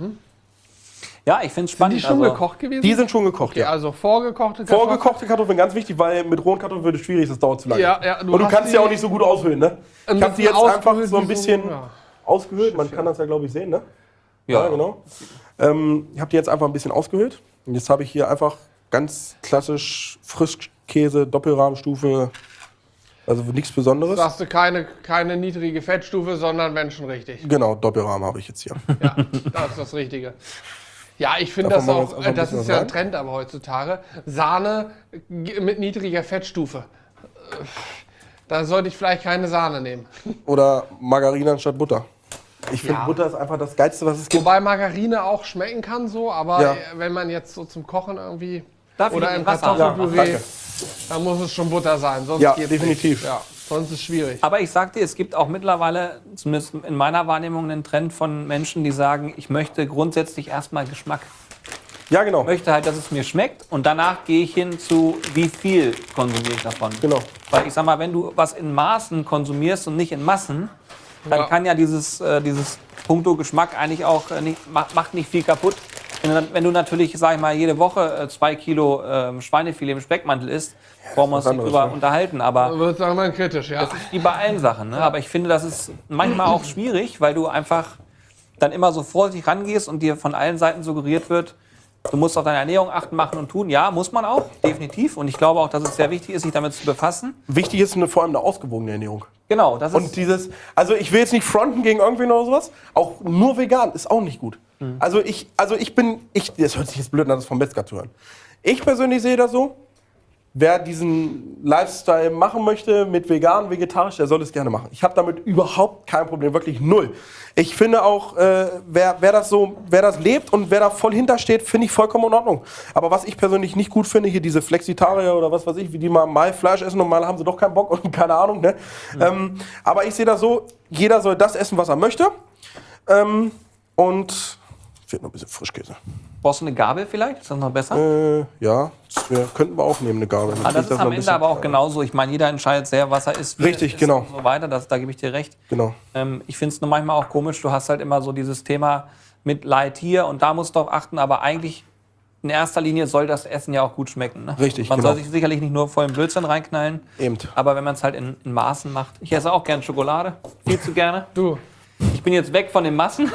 Ja, ich finde es Sind spannend. die schon also, gekocht gewesen? Die sind schon gekocht, Okay, ja. also vorgekochte Kartoffeln. Vorgekochte Kartoffeln, ganz wichtig, weil mit rohen Kartoffeln wird es schwierig, das dauert zu lange. Ja, ja, du Und du hast kannst die sie auch nicht so gut aushöhlen, ne? ein Ich habe die bisschen jetzt einfach ausgehöhlt so ein wie so, bisschen ja. ausgehöhlt. Man kann das ja, glaube ich, sehen, ne? ja, genau. Ähm, ich habe die jetzt einfach ein bisschen ausgehöhlt. Und jetzt habe ich hier einfach ganz klassisch Frischkäse, Doppelrahmstufe. Also nichts Besonderes. Sagst du keine, keine niedrige Fettstufe, sondern wenn schon richtig. Genau, Doppelrahmen habe ich jetzt hier. Ja, das ist das Richtige. Ja, ich finde Davon das machen wir jetzt auch, einfach ein das bisschen ist was ja ein rein. Trend aber heutzutage. Sahne mit niedriger Fettstufe. Da sollte ich vielleicht keine Sahne nehmen. Oder Margarine anstatt Butter. Ich finde, Ja. Butter ist einfach das Geilste, was es gibt. Wobei Margarine auch schmecken kann so, aber Ja. äh, wenn man jetzt so zum Kochen irgendwie Darf ich oder in im Wasser? Kartoffelpüree, Ja, danke. dann muss es schon Butter sein. Sonst Ja, geht's definitiv. Nicht. Ja, sonst ist es schwierig. Aber ich sag dir, es gibt auch mittlerweile, zumindest in meiner Wahrnehmung, einen Trend von Menschen, die sagen, ich möchte grundsätzlich erstmal Geschmack. Ja, genau. Ich möchte halt, dass es mir schmeckt und danach gehe ich hin zu, wie viel konsumiere ich davon. Genau. Weil ich sag mal, wenn du was in Maßen konsumierst und nicht in Massen, dann Ja. kann ja dieses, äh, dieses Punkto Geschmack eigentlich auch äh, nicht, macht, macht nicht viel kaputt. Wenn, du dann- wenn du natürlich, sag ich mal, jede Woche äh, zwei Kilo äh, Schweinefilet im Speckmantel isst, brauchen wir uns was nicht anderes, drüber ne? unterhalten. Aber Da wird es irgendwann kritisch, ja. wie bei allen Sachen. Ne? Aber ich finde, das ist manchmal auch schwierig, weil du einfach dann immer so vorsichtig rangehst und dir von allen Seiten suggeriert wird, du musst auf deine Ernährung achten, machen und tun. Ja, muss man auch, definitiv. Und ich glaube auch, dass es sehr wichtig ist, sich damit zu befassen. Wichtig ist eine, vor allem eine ausgewogene Ernährung. Genau, das Und ist... dieses, also ich will jetzt nicht fronten gegen irgendwen oder sowas, auch nur vegan ist auch nicht gut. Also ich, also ich bin, ich, das hört sich jetzt blöd an, das vom Metzger zu hören. Ich persönlich sehe das so, wer diesen Lifestyle machen möchte mit vegan, vegetarisch, der soll es gerne machen. Ich habe damit überhaupt kein Problem, wirklich null. Ich finde auch, äh, wer, wer das so, wer das lebt und wer da voll hintersteht, finde ich vollkommen in Ordnung. Aber was ich persönlich nicht gut finde, hier diese Flexitarier oder was weiß ich, wie die mal, mal Fleisch essen und mal haben sie doch keinen Bock und keine Ahnung. Ne? Ähm, aber ich sehe das so, jeder soll das essen, was er möchte. Ähm, und fehlt noch ein bisschen Frischkäse. Brauchst du eine Gabel vielleicht? Ist das noch besser? Äh, ja, das wär, könnten wir auch nehmen, eine Gabel. Dann Ah, krieg das ich ist am noch ein Ende bisschen- aber auch genauso. Ich meine, jeder entscheidet sehr, was er isst. wie Richtig, er isst genau. Und so weiter, das, da gebe ich dir recht. Genau. Ähm, ich finde es nur manchmal auch komisch, du hast halt immer so dieses Thema mit Leid hier und da musst du drauf achten, aber eigentlich in erster Linie soll das Essen ja auch gut schmecken. Ne? Richtig, Man genau. soll sich sicherlich nicht nur vollen Blödsinn reinknallen, Eben. aber wenn man es halt in, in Maßen macht. Ich esse auch gern Schokolade, viel zu gerne. Du, Ich bin jetzt weg von den Massen,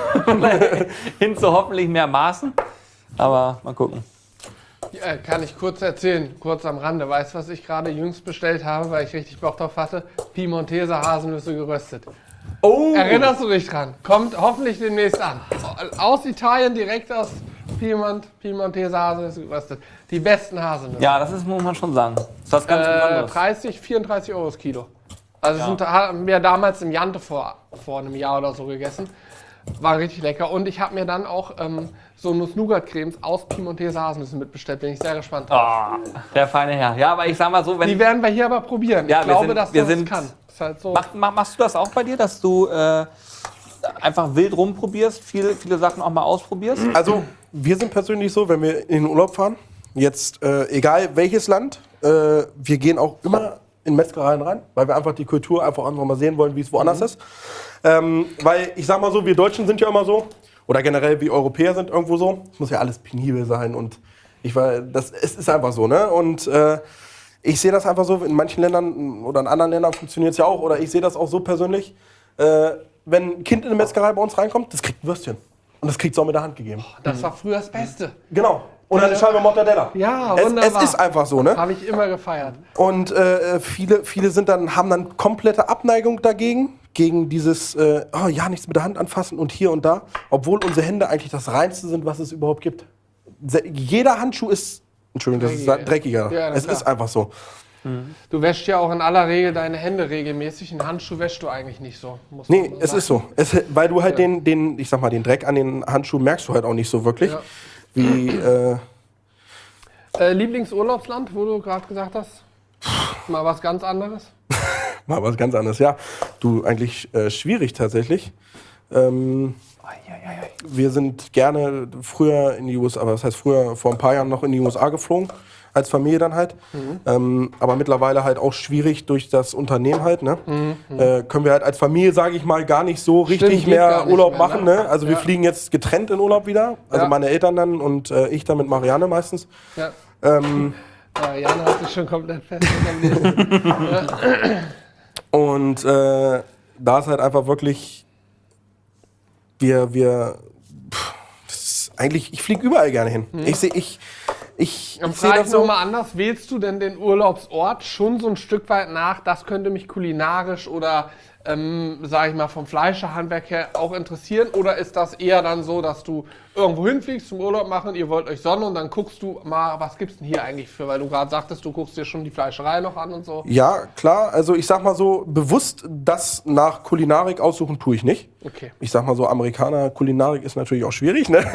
hin zu hoffentlich mehr Maßen. Aber mal gucken. äh, kann ich kurz erzählen, kurz am Rande. Weißt du, was ich gerade jüngst bestellt habe, weil ich richtig Bock drauf hatte? Piemonteser Haselnüsse geröstet. Oh! Erinnerst du dich dran? Kommt hoffentlich demnächst an. Aus Italien, direkt aus Piemont, Piemonteser Haselnüsse geröstet. Die besten Haselnüsse. Ja, das ist, muss man schon sagen. Das ist was ganz Äh, Besonderes. dreißig, vierunddreißig Euro das Kilo. Also Ja. sind, haben wir damals im Jante vor, vor einem Jahr oder so gegessen. War richtig lecker. Und ich habe mir dann auch ähm, so Nuss-Nougat-Cremes aus Piemonteser Haselnüssen mitbestellt. Bin ich sehr gespannt drauf. Ah, der feine Herr. Ja, aber ich sag mal so, wenn Die werden wir hier aber probieren. Ja, ich wir glaube, sind- dass wir das es sind- kann. Ist halt so. Mach, mach, machst du das auch bei dir, dass du äh, einfach wild rumprobierst, viele, viele Sachen auch mal ausprobierst? Also, wir sind persönlich so, wenn wir in den Urlaub fahren, jetzt äh, egal welches Land, äh, wir gehen auch immer in Metzgereien rein, weil wir einfach die Kultur einfach einfach mal sehen wollen, wie es woanders ist. Ähm, weil ich sag mal so, wir Deutschen sind ja immer so, oder generell wir Europäer sind irgendwo so, es muss ja alles penibel sein und ich war, das, es ist einfach so, ne? Und äh, ich sehe das einfach so, in manchen Ländern oder in anderen Ländern funktioniert es ja auch, oder ich sehe das auch so persönlich, äh, wenn ein Kind in eine Metzgerei bei uns reinkommt, das kriegt ein Würstchen. Und das kriegt es auch mit der Hand gegeben. Das war früher das Beste. Genau. Und eine Scheibe Mortadella. Ja, es, wunderbar. es ist einfach so, ne? Habe ich immer gefeiert. Und äh, viele, viele sind dann, haben dann komplette Abneigung dagegen, gegen dieses, äh, oh ja, nichts mit der Hand anfassen und hier und da, obwohl unsere Hände eigentlich das Reinste sind, was es überhaupt gibt. Se- Jeder Handschuh ist, Entschuldigung, das ist Dreckiger. dreckiger. Ja, na es klar. ist einfach so. Mhm. Du wäschst ja auch in aller Regel deine Hände regelmäßig. Einen Handschuh wäschst du eigentlich nicht so. Muss Nee, man es sagen. ist so. Es, weil du halt Ja. den, den, ich sag mal, den Dreck an den Handschuhen merkst du halt auch nicht so wirklich. Ja. Wie, äh, Äh, Lieblingsurlaubsland, wo du gerade gesagt hast? Mal was ganz anderes? mal was ganz anderes. Ja, du, eigentlich äh, schwierig tatsächlich. Ähm, wir sind gerne früher in die U S A, aber das heißt früher, vor ein paar Jahren noch in die U S A geflogen, als Familie dann halt. Mhm. Ähm, aber mittlerweile halt auch schwierig durch das Unternehmen halt. Ne? Mhm. Äh, können wir halt als Familie, sage ich mal, gar nicht so richtig Stimmt, geht mehr gar nicht Urlaub mehr, machen. ne? Ne? Also wir Ja. fliegen jetzt getrennt in Urlaub wieder. Also Ja. meine Eltern dann und äh, ich dann mit Marianne meistens. Ja. Ähm, Ja, Jan hat sich schon komplett fest etabliert. Und äh, da ist halt einfach wirklich, wir, wir, pff, das ist eigentlich, ich fliege überall gerne hin. Mhm. Ich sehe, ich, ich, Dann ich sehe frage das ich so. nochmal anders. Wählst du denn den Urlaubsort schon so ein Stück weit nach? Das könnte mich kulinarisch oder, ähm, sage ich mal, vom Fleischerhandwerk her auch interessieren. Oder ist das eher dann so, dass du irgendwo hinfliegst zum Urlaub machen, ihr wollt euch sonnen und dann guckst du mal, was gibt's denn hier eigentlich für? Weil du gerade sagtest, du guckst dir schon die Fleischerei noch an und so. Ja, klar, also ich sag mal so, bewusst das nach Kulinarik aussuchen tue ich nicht. Okay. Ich sag mal so, Amerikaner Kulinarik ist natürlich auch schwierig, ne?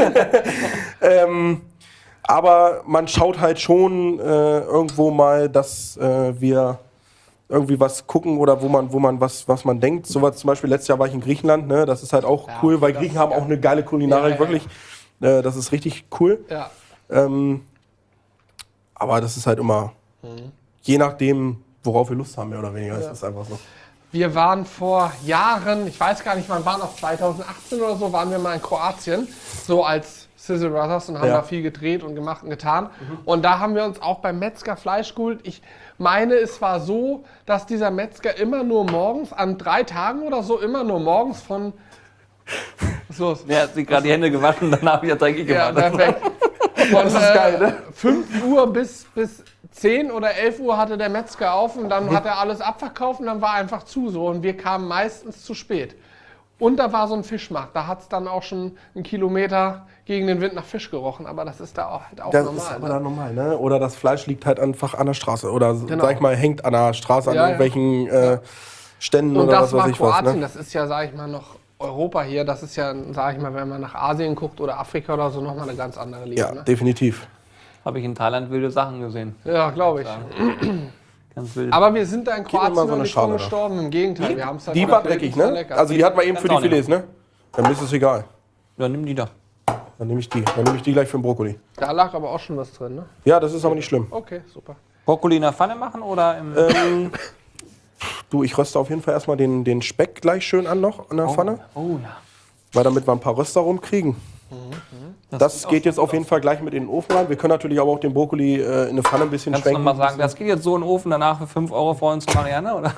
ähm, aber man schaut halt schon äh, irgendwo mal, dass äh, wir irgendwie was gucken oder wo man, wo man was, was man denkt. So was zum Beispiel, letztes Jahr war ich in Griechenland, ne? Das ist halt auch Ja, cool, weil das Griechen ist haben geil. auch eine geile Kulinarik, Ja, ja, wirklich. Äh, das ist richtig cool. Ja. Ähm, aber das ist halt immer, Mhm. je nachdem, worauf wir Lust haben, mehr oder weniger. Das ist einfach so. Wir waren vor Jahren, ich weiß gar nicht, wann war das, zwanzig achtzehn oder so, waren wir mal in Kroatien, so als Sizzle Brothers und haben Ja. da viel gedreht und gemacht und getan. Und da haben wir uns auch beim Metzger Fleisch geholt. Ich meine, es war so, dass dieser Metzger immer nur morgens, an drei Tagen oder so, immer nur morgens von... Was ist los? Der hat sich gerade die Hände gewaschen, danach wieder dreckig Ja, gemacht. perfekt. Von ist geil, ne? äh, fünf Uhr bis, bis zehn oder elf Uhr hatte der Metzger auf und dann hat er alles abverkauft und dann war einfach zu so. Und wir kamen meistens zu spät. Und da war so ein Fischmarkt. Da hat es dann auch schon einen Kilometer gegen den Wind nach Fisch gerochen. Aber das ist da auch, halt auch Das normal. ist aber ne? dann normal, ne? Oder das Fleisch liegt halt einfach an der Straße. Oder, Genau. sag ich mal, hängt an der Straße, an Ja, ja. irgendwelchen äh, Ständen Und oder das was war weiß ich was. Kroatien. Ne? Das ist ja, sag ich mal, noch Europa hier. Das ist ja, sag ich mal, wenn man nach Asien guckt oder Afrika oder so, nochmal eine ganz andere Liga. Ja, Ne? definitiv. Habe ich in Thailand wilde Sachen gesehen. Ja, glaube ich. Ganz wild. Aber wir sind da in Gib mir mal Kroatien so noch eine nicht Schale von da. gestorben. Im Gegenteil, wir haben es halt Die war probiert, dreckig, ist ja ne? lecker. Also die hatten wir eben für die Kannst auch Filets, ne? Dann ist es egal. Ja, nimm die da. Dann nehme ich die. Dann nehme ich die gleich für den Brokkoli. Da lag aber auch schon was drin, ne? Ja, das ist aber nicht schlimm. Okay, super. Brokkoli in der Pfanne machen oder im... Ähm, du, ich röste auf jeden Fall erstmal den, den Speck gleich schön an noch in der Pfanne. Oh ja. Weil damit wir ein paar Röster rumkriegen. Das, sieht auch geht jetzt gut auf jeden Fall gleich mit in den Ofen rein. Wir können natürlich aber auch den Brokkoli äh, in eine Pfanne ein bisschen Kannst du schwenken. nochmal sagen, das geht jetzt so in den Ofen, danach für fünf Euro vorhin zu Marianne, oder?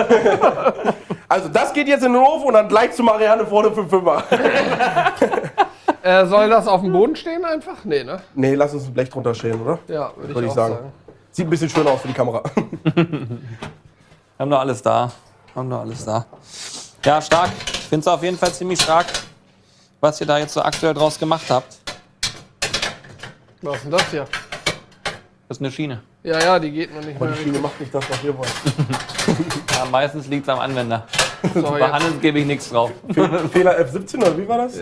Also das geht jetzt in den Ofen und dann gleich zu Marianne vorne für Fünfer. Äh, soll das auf dem Boden stehen einfach? Nee, ne? Nee, lass uns ein Blech drunter stellen, oder? Ja, würde ich, Würde ich auch sagen. sagen. Sieht ein bisschen schöner aus für die Kamera. Wir haben doch alles da. Wir haben doch alles da. Ja, stark. Ich finde es auf jeden Fall ziemlich stark, was ihr da jetzt so aktuell draus gemacht habt. Was ist denn das hier? Das ist eine Schiene. Ja, ja, die geht noch nicht Aber mehr die Schiene richtig. macht nicht das, was wir wollen. Ja, meistens liegt es am Anwender. So, Bei jetzt. Hannes gebe ich nichts drauf. Fe- Fehler F siebzehn oder wie war das?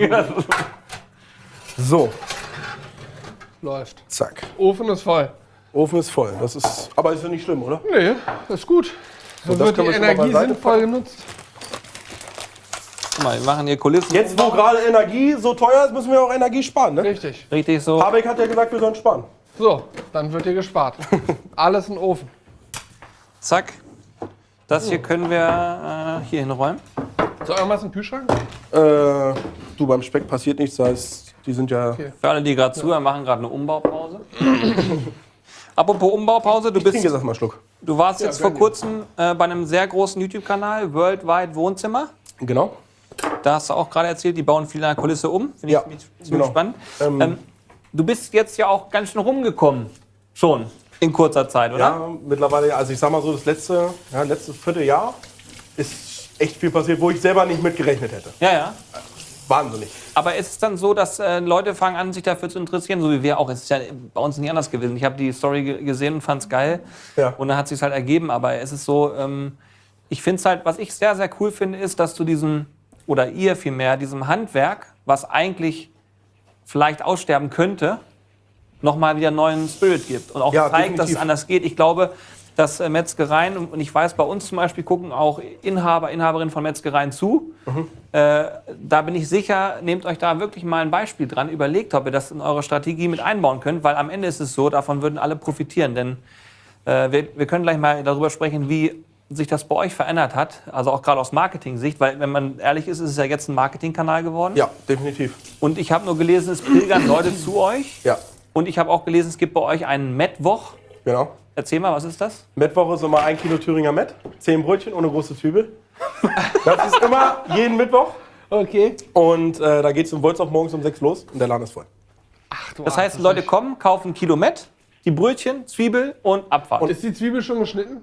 So, Läuft. zack. Ofen ist voll. Ofen ist voll. Das ist, aber ist ja nicht schlimm, oder? Nee, ist gut. So, Dann das wird die können wir schon mal Energie beiseite sinnvoll genutzt. Guck mal, wir machen hier Kulissen. Jetzt, wo gerade Energie so teuer ist, müssen wir auch Energie sparen, ne? Richtig. Richtig so. Habeck hat ja gesagt, wir sollen sparen. So, dann wird hier gespart. Alles in den Ofen. Zack. Das hier können wir äh, hier hinräumen. So, irgendwas im Kühlschrank? Äh, du, beim Speck passiert nichts, das heißt, die sind ja... Okay. Für alle, die gerade zuhören, machen gerade eine Umbaupause. Apropos Umbaupause, du Ich trinke bist, jetzt erstmal einen Schluck. du warst Ja, jetzt vor gönn dir. kurzem äh, bei einem sehr großen YouTube-Kanal, Worldwide Wohnzimmer. Genau. Da hast du auch gerade erzählt, die bauen viel an der Kulisse um. Finde Ja, ich ziemlich, ziemlich genau. spannend. Ähm, Ähm, du bist jetzt ja auch ganz schön rumgekommen. Schon. In kurzer Zeit, oder? Ja, mittlerweile, also ich sag mal so, das letzte, ja, letzte Vierteljahr ist echt viel passiert, wo ich selber nicht mit gerechnet hätte. Ja, ja. wahnsinnig. Aber ist es dann so, dass äh, Leute fangen an, sich dafür zu interessieren, so wie wir auch? Es ist ja bei uns nicht anders gewesen. Ich habe die Story ge- gesehen und fand es geil. Ja. Und dann hat es sich halt ergeben. Aber es ist so, ähm, ich finde es halt, was ich sehr, sehr cool finde, ist, dass du diesem, oder ihr vielmehr, diesem Handwerk, was eigentlich vielleicht aussterben könnte, nochmal wieder neuen Spirit gibt. Und auch Ja, zeigt, dass es definitiv. anders geht. Ich glaube, dass äh, Metzgereien, und ich weiß, bei uns zum Beispiel gucken auch Inhaber, Inhaberinnen von Metzgereien zu. Mhm. Äh, da bin ich sicher, nehmt euch da wirklich mal ein Beispiel dran. Überlegt, ob ihr das in eure Strategie mit einbauen könnt, weil am Ende ist es so, davon würden alle profitieren. Denn äh, wir, wir können gleich mal darüber sprechen, wie sich das bei euch verändert hat. Also auch gerade aus Marketing-Sicht, weil wenn man ehrlich ist, ist es ja jetzt ein Marketingkanal geworden. Ja, definitiv. Und ich habe nur gelesen, es pilgern Leute zu euch. Ja, Und ich habe auch gelesen, es gibt bei euch einen Mettwoch. genau. Erzähl mal, was ist das? Mittwoch ist immer ein Kilo Thüringer Mett, zehn Brötchen ohne große Zwiebel. Das ist immer jeden Mittwoch. Okay. Und äh, da geht es um Wolfsburg morgens um sechs los und der Laden ist voll. Ach, du Das Arsch, heißt, Leute kommen, kaufen ein Kilo Mett, die Brötchen, Zwiebel und Abfahrt. Ist die Zwiebel schon geschnitten?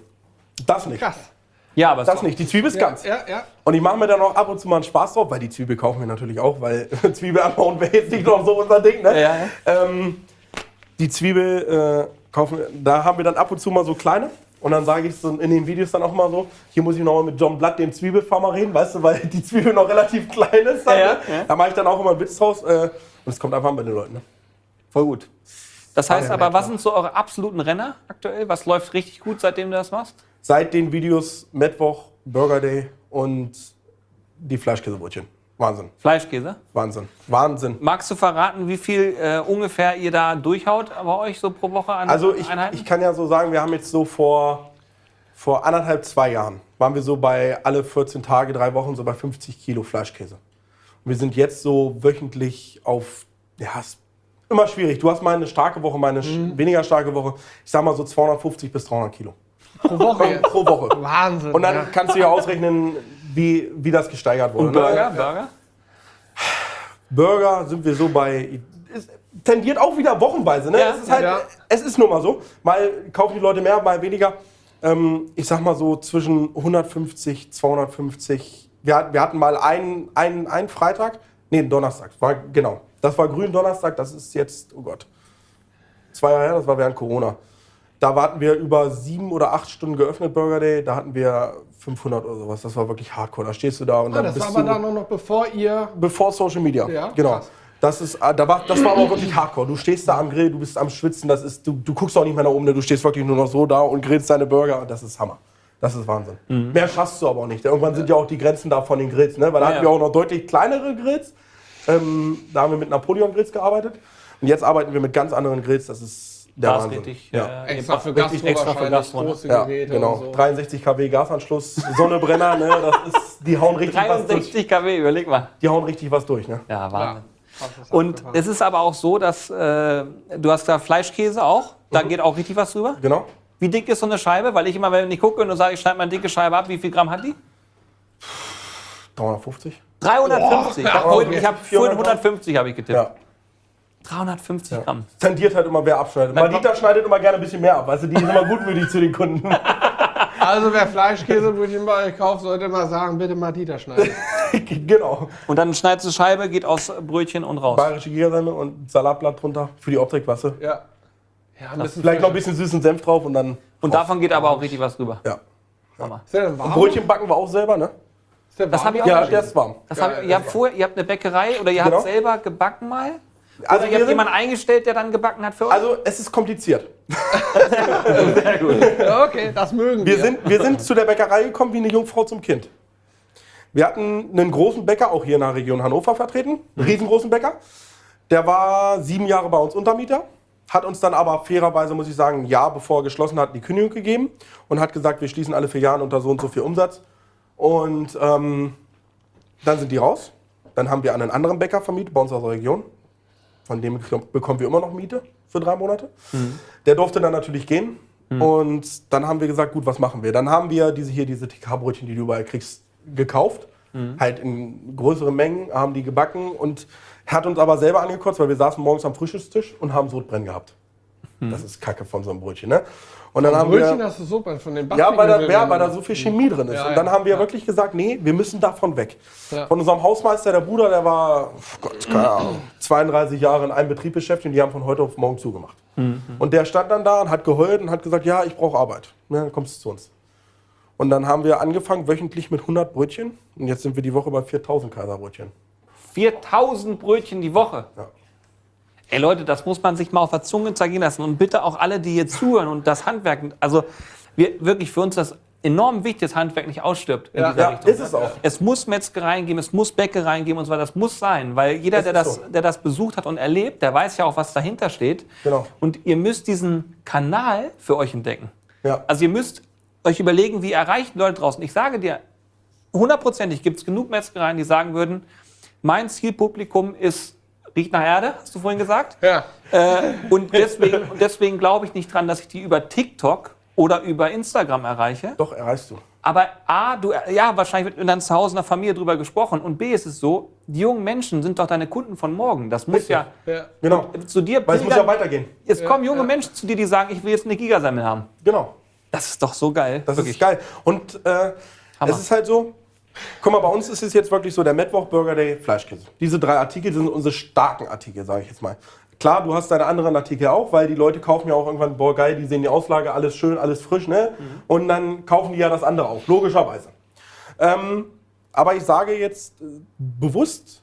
Das nicht. Krass. Ja, aber es Das nicht. Die Zwiebel ist ganz. Ja, ja. Und ich mache mir dann auch ab und zu mal einen Spaß drauf, weil die Zwiebel kaufen wir natürlich auch, weil Zwiebel anbauen wäre jetzt nicht noch so unser Ding. Ne? Ja, ja. Ähm, die Zwiebel äh, kaufen, da haben wir dann ab und zu mal so kleine. Und dann sage ich so in den Videos dann auch mal so, hier muss ich noch mal mit John Blatt, dem Zwiebelfarmer, reden, weißt du, weil die Zwiebel noch relativ klein ist. Dann, Ja, ja, ne? ja. Da mache ich dann auch immer einen Witz draus. Äh, und es kommt einfach an bei den Leuten. Ne? Voll gut. Das heißt ja, aber, nett, was ja. sind so eure absoluten Renner aktuell? Was läuft richtig gut, seitdem du das machst? Seit den Videos Mittwoch, Burger Day und die Fleischkäsebrötchen. Wahnsinn, Fleischkäse. Wahnsinn, Wahnsinn. Magst du verraten, wie viel äh, ungefähr ihr da durchhaut bei euch so pro Woche an Also ich, Einheiten? ich kann ja so sagen, wir haben jetzt so vor, vor anderthalb, zwei Jahren, waren wir so bei alle vierzehn Tage, drei Wochen so bei fünfzig Kilo Fleischkäse. Und wir sind jetzt so wöchentlich auf, ja, ist immer schwierig. Du hast mal eine starke Woche, mal eine sch- weniger starke Woche. Ich sag mal so zweihundertfünfzig bis dreihundert Kilo Pro Woche jetzt. pro Woche. Wahnsinn. Und dann ja. kannst du ja ausrechnen, wie, wie das gesteigert wurde. Und Burger? Ne? Burger? Burger sind wir so bei. Es tendiert auch wieder wochenweise. Ne? Ja, es, ist halt, ja. es ist nun mal so. Mal kaufen die Leute mehr, mal weniger. Ähm, ich sag mal so zwischen hundertfünfzig, zweihundertfünfzig. Wir, hat- wir hatten mal einen, einen, einen Freitag, nee, einen Donnerstag. War, genau. Das war Gründonnerstag, das ist jetzt, oh Gott, zwei Jahre her, das war während Corona. Da hatten wir über sieben oder acht Stunden geöffnet, Burger Day. Da hatten wir fünfhundert oder sowas. Das war wirklich hardcore. Da stehst du da und Ah, dann das bist war aber du... dann auch noch bevor ihr. Bevor Social Media. Ja, genau. krass. Das, ist, äh, da war, das war aber wirklich hardcore. Du stehst da am Grill, du bist am Schwitzen, das ist, du, du guckst auch nicht mehr nach oben, ne? Du stehst wirklich nur noch so da und grillst deine Burger. Das ist Hammer. Das ist Wahnsinn. Mehr schaffst du aber auch nicht. Irgendwann sind ja auch die Grenzen da von den Grills. Ne? Weil da Ja, hatten ja. wir auch noch deutlich kleinere Grills. Ähm, da haben wir mit Napoleon-Grills gearbeitet. Und jetzt arbeiten wir mit ganz anderen Grills. Das ist der Da ist Wahnsinn. richtig. Ja. äh, Extra für richtig Gastro extra für wahrscheinlich, Gastro. Ne? große Ja, Geräte genau. und so. dreiundsechzig Kilowatt Gasanschluss, Sonnebrenner, ne? Das ist, die hauen richtig was durch. dreiundsechzig Kilowatt, überleg mal. Die hauen richtig was durch, ne? Ja, Wahnsinn. Krass, das Und abgefahren. es ist aber auch so, dass äh, du hast da Fleischkäse auch. Da geht auch richtig was drüber. Genau. Wie dick ist so eine Scheibe? Weil ich immer, wenn ich gucke und sage, ich schneide mal eine dicke Scheibe ab, wie viel Gramm hat die? dreihundertfünfzig. dreihundertfünfzig. ich habe Oh, vorhin, okay. ich hab vorhin hundertfünfzig habe ich getippt. Ja. dreihundertfünfzig Gramm. Tendiert halt immer, wer abschneidet. Dann Madita schneidet immer gerne ein bisschen mehr ab. Weißt du, die ist immer gutmütig zu den Kunden. Also wer Fleischkäsebrötchen bei euch kauft, sollte mal sagen, bitte Madita schneiden. Genau. Und dann schneidest du Scheibe, geht aus Brötchen und raus. Bayerische Giersemel und Salatblatt drunter für die Optik, weißt du. Ja. Ja, ein bisschen Vielleicht noch ein frischer. bisschen süßen Senf drauf und dann. Und davon geht aber auch richtig was rüber. Ja. Hammer. Ist der denn warm? Brötchen backen wir auch selber, ne? Ist der Das warm? hab ich auch Ja, gesehen. der ist warm. Das hab, ihr, habt vorher, ihr habt eine Bäckerei oder ihr Genau. habt selber gebacken mal? Also, Oder ihr wir habt sind, jemanden eingestellt, der dann gebacken hat für euch? also es ist kompliziert. Sehr gut. Ja, okay, das mögen wir. Wir sind, wir sind zu der Bäckerei gekommen wie eine Jungfrau zum Kind. Wir hatten einen großen Bäcker, auch hier in der Region Hannover vertreten, einen riesengroßen Bäcker. Der war sieben Jahre bei uns Untermieter, hat uns dann aber fairerweise, muss ich sagen, ein Jahr bevor er geschlossen hat, die Kündigung gegeben und hat gesagt, wir schließen alle vier Jahre unter so und so viel Umsatz. Und ähm, dann sind die raus. Dann haben wir einen anderen Bäcker vermietet bei uns aus der Region. Von dem bekommen wir immer noch Miete für drei Monate. Der durfte dann natürlich gehen. Und dann haben wir gesagt, gut, was machen wir? Dann haben wir diese hier, diese T K-Brötchen, die du überall kriegst, gekauft. Halt in größeren Mengen, haben die gebacken und hat uns aber selber angekotzt, weil wir saßen morgens am Frühstückstisch und haben Sodbrennen gehabt. Das ist Kacke von so einem Brötchen, ne? Und dann haben Brötchen wir, hast du so bei von den ja, weil da, Backmischungen ja, drin. weil da so viel Chemie drin ist. Ja, und dann ja. haben wir Ja. wirklich gesagt, nee, wir müssen davon weg. Ja. Von unserem Hausmeister, der Bruder, der war, Gott, keine Ahnung, zweiunddreißig Jahre in einem Betrieb beschäftigt und die haben von heute auf morgen zugemacht. Mhm. Und der stand dann da und hat geheult und hat gesagt, ja, ich brauche Arbeit. Ja, dann kommst du zu uns. Und dann haben wir angefangen wöchentlich mit hundert Brötchen und jetzt sind wir die Woche bei viertausend Kaiserbrötchen. viertausend Brötchen die Woche. Ja. Ey Leute, das muss man sich mal auf der Zunge zergehen lassen. Und bitte auch alle, die hier zuhören und das Handwerk, also wir, wirklich für uns das enorm wichtig, das Handwerk nicht ausstirbt in Ja. dieser Ja, Richtung. ist es auch. Es muss Metzgereien geben, es muss Bäckereien geben und so weiter. Das muss sein, weil jeder, Das der ist das, so. der das besucht hat und erlebt, der weiß ja auch, was dahinter steht. Genau. Und ihr müsst diesen Kanal für euch entdecken. Ja. Also ihr müsst euch überlegen, wie erreichen die Leute draußen. Ich sage dir, hundertprozentig gibt es genug Metzgereien, die sagen würden, mein Zielpublikum ist, riecht nach Erde, hast du vorhin gesagt. Ja. Äh, und deswegen, und deswegen glaube ich nicht dran, dass ich die über TikTok oder über Instagram erreiche. Doch, erreichst du. Aber A, du, ja, wahrscheinlich wird dann zu Hause in der Familie drüber gesprochen. Und B, ist es so, die jungen Menschen sind doch deine Kunden von morgen. Das muss Richtig. ja Ja. Genau. zu dir Weil es muss pilgern. ja weitergehen. Es kommen junge ja. Menschen zu dir, die sagen, ich will jetzt eine Gigasemmel haben. Genau. Das ist doch so geil. Das Wirklich. ist geil. Und äh, Hammer. es ist halt so, guck mal, bei uns ist es jetzt wirklich so, der Mittwoch, Burger Day, Fleischkäse. Diese drei Artikel sind unsere starken Artikel, sage ich jetzt mal. Klar, du hast deine anderen Artikel auch, weil die Leute kaufen ja auch irgendwann, boah geil, die sehen die Auslage, alles schön, alles frisch, ne? Mhm. Und dann kaufen die ja das andere auch, logischerweise. Ähm, aber ich sage jetzt äh, bewusst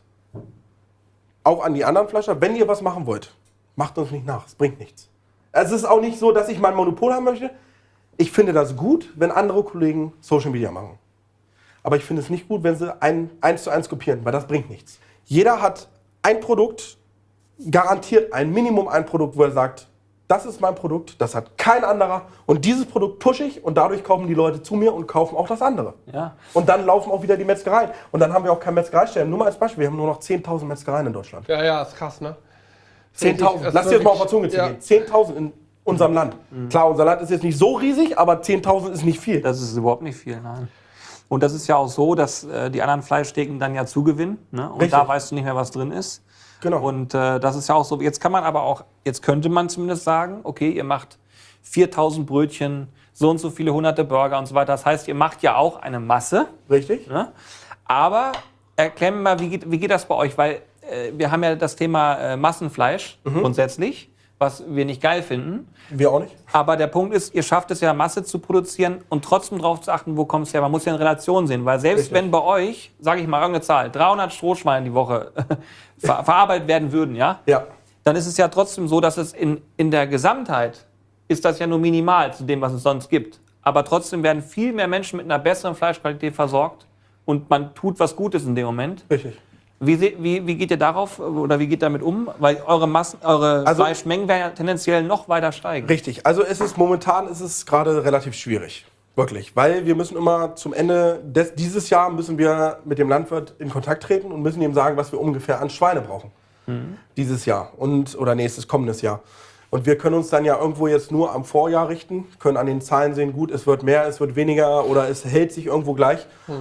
auch an die anderen Fleischer, wenn ihr was machen wollt, macht uns nicht nach, es bringt nichts. Es ist auch nicht so, dass ich mein Monopol haben möchte. Ich finde das gut, wenn andere Kollegen Social Media machen. Aber ich finde es nicht gut, wenn sie ein, eins zu eins kopieren, weil das bringt nichts. Jeder hat ein Produkt, garantiert ein Minimum ein Produkt, wo er sagt, das ist mein Produkt, das hat kein anderer und dieses Produkt pushe ich und dadurch kommen die Leute zu mir und kaufen auch das andere. Ja. Und dann laufen auch wieder die Metzgereien. Und dann haben wir auch keine Metzgereistellen. Nur mal als Beispiel, wir haben nur noch zehntausend Metzgereien in Deutschland. Ja, ja, ist krass, ne? zehntausend, Das lass ist dir das mal auf wirklich- der Zunge zu ja. gehen. zehntausend in unserem Land. Klar, unser Land ist jetzt nicht so riesig, aber zehntausend ist nicht viel. Das ist überhaupt nicht viel, nein. Und das ist ja auch so, dass äh, die anderen Fleischtheken dann ja zugewinnen. Ne? Und Richtig. da weißt du nicht mehr, was drin ist. Genau. Und äh, das ist ja auch so. Jetzt kann man aber auch, jetzt könnte man zumindest sagen, okay, ihr macht viertausend Brötchen, so und so viele hunderte Burger und so weiter. Das heißt, ihr macht ja auch eine Masse. Richtig? Ne? Aber erklär mir mal, wie geht, wie geht das bei euch? Weil äh, wir haben ja das Thema äh, Massenfleisch grundsätzlich, was wir nicht geil finden. Wir auch nicht. Aber der Punkt ist, ihr schafft es ja, Masse zu produzieren und trotzdem darauf zu achten, wo kommt es her. Man muss ja in Relation sehen, weil selbst Richtig. wenn bei euch, sage ich mal irgendeine Zahl, dreihundert Strohschweine die Woche ver verarbeitet werden würden, ja, Ja. dann ist es ja trotzdem so, dass es in, in der Gesamtheit ist das ja nur minimal zu dem, was es sonst gibt. Aber trotzdem werden viel mehr Menschen mit einer besseren Fleischqualität versorgt und man tut was Gutes in dem Moment. Richtig. Wie, se- wie, wie geht ihr darauf oder wie geht ihr damit um? Weil eure, Massen, eure Also- Fleischmengen werden ja tendenziell noch weiter steigen. Richtig. Also es ist momentan ist es gerade relativ schwierig. Wirklich. Weil wir müssen immer zum Ende des, dieses Jahr müssen wir mit dem Landwirt in Kontakt treten und müssen ihm sagen, was wir ungefähr an Schweine brauchen. Dieses Jahr und oder nächstes kommendes Jahr. Und wir können uns dann ja irgendwo jetzt nur am Vorjahr richten, können an den Zahlen sehen, gut, es wird mehr, es wird weniger oder es hält sich irgendwo gleich.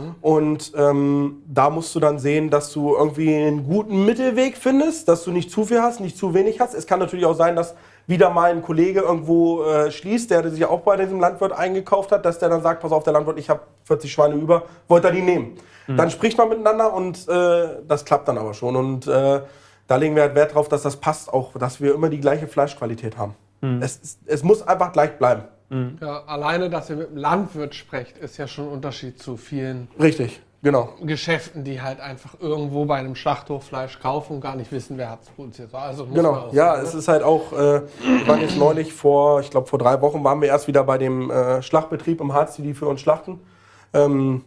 Und ähm, da musst du dann sehen, dass du irgendwie einen guten Mittelweg findest, dass du nicht zu viel hast, nicht zu wenig hast. Es kann natürlich auch sein, dass wieder mal ein Kollege irgendwo äh, schließt, der sich auch bei diesem Landwirt eingekauft hat, dass der dann sagt, pass auf, der Landwirt, ich habe vierzig Schweine über, wollt ihr die nehmen? Dann spricht man miteinander und äh, das klappt dann aber schon. Und äh, da legen wir halt Wert drauf, dass das passt, auch dass wir immer die gleiche Fleischqualität haben. Es, ist, es muss einfach gleich bleiben. Ja, alleine, dass ihr mit dem Landwirt sprecht, ist ja schon ein Unterschied zu vielen Richtig, genau. Geschäften, die halt einfach irgendwo bei einem Schlachthof Fleisch kaufen und gar nicht wissen, wer hat es produziert. Also muss man Genau, auch ja, sagen, es ne? ist halt auch, äh, wir waren jetzt neulich vor, ich glaube vor drei Wochen waren wir erst wieder bei dem äh, Schlachtbetrieb im Harz, die die für uns schlachten. Ähm,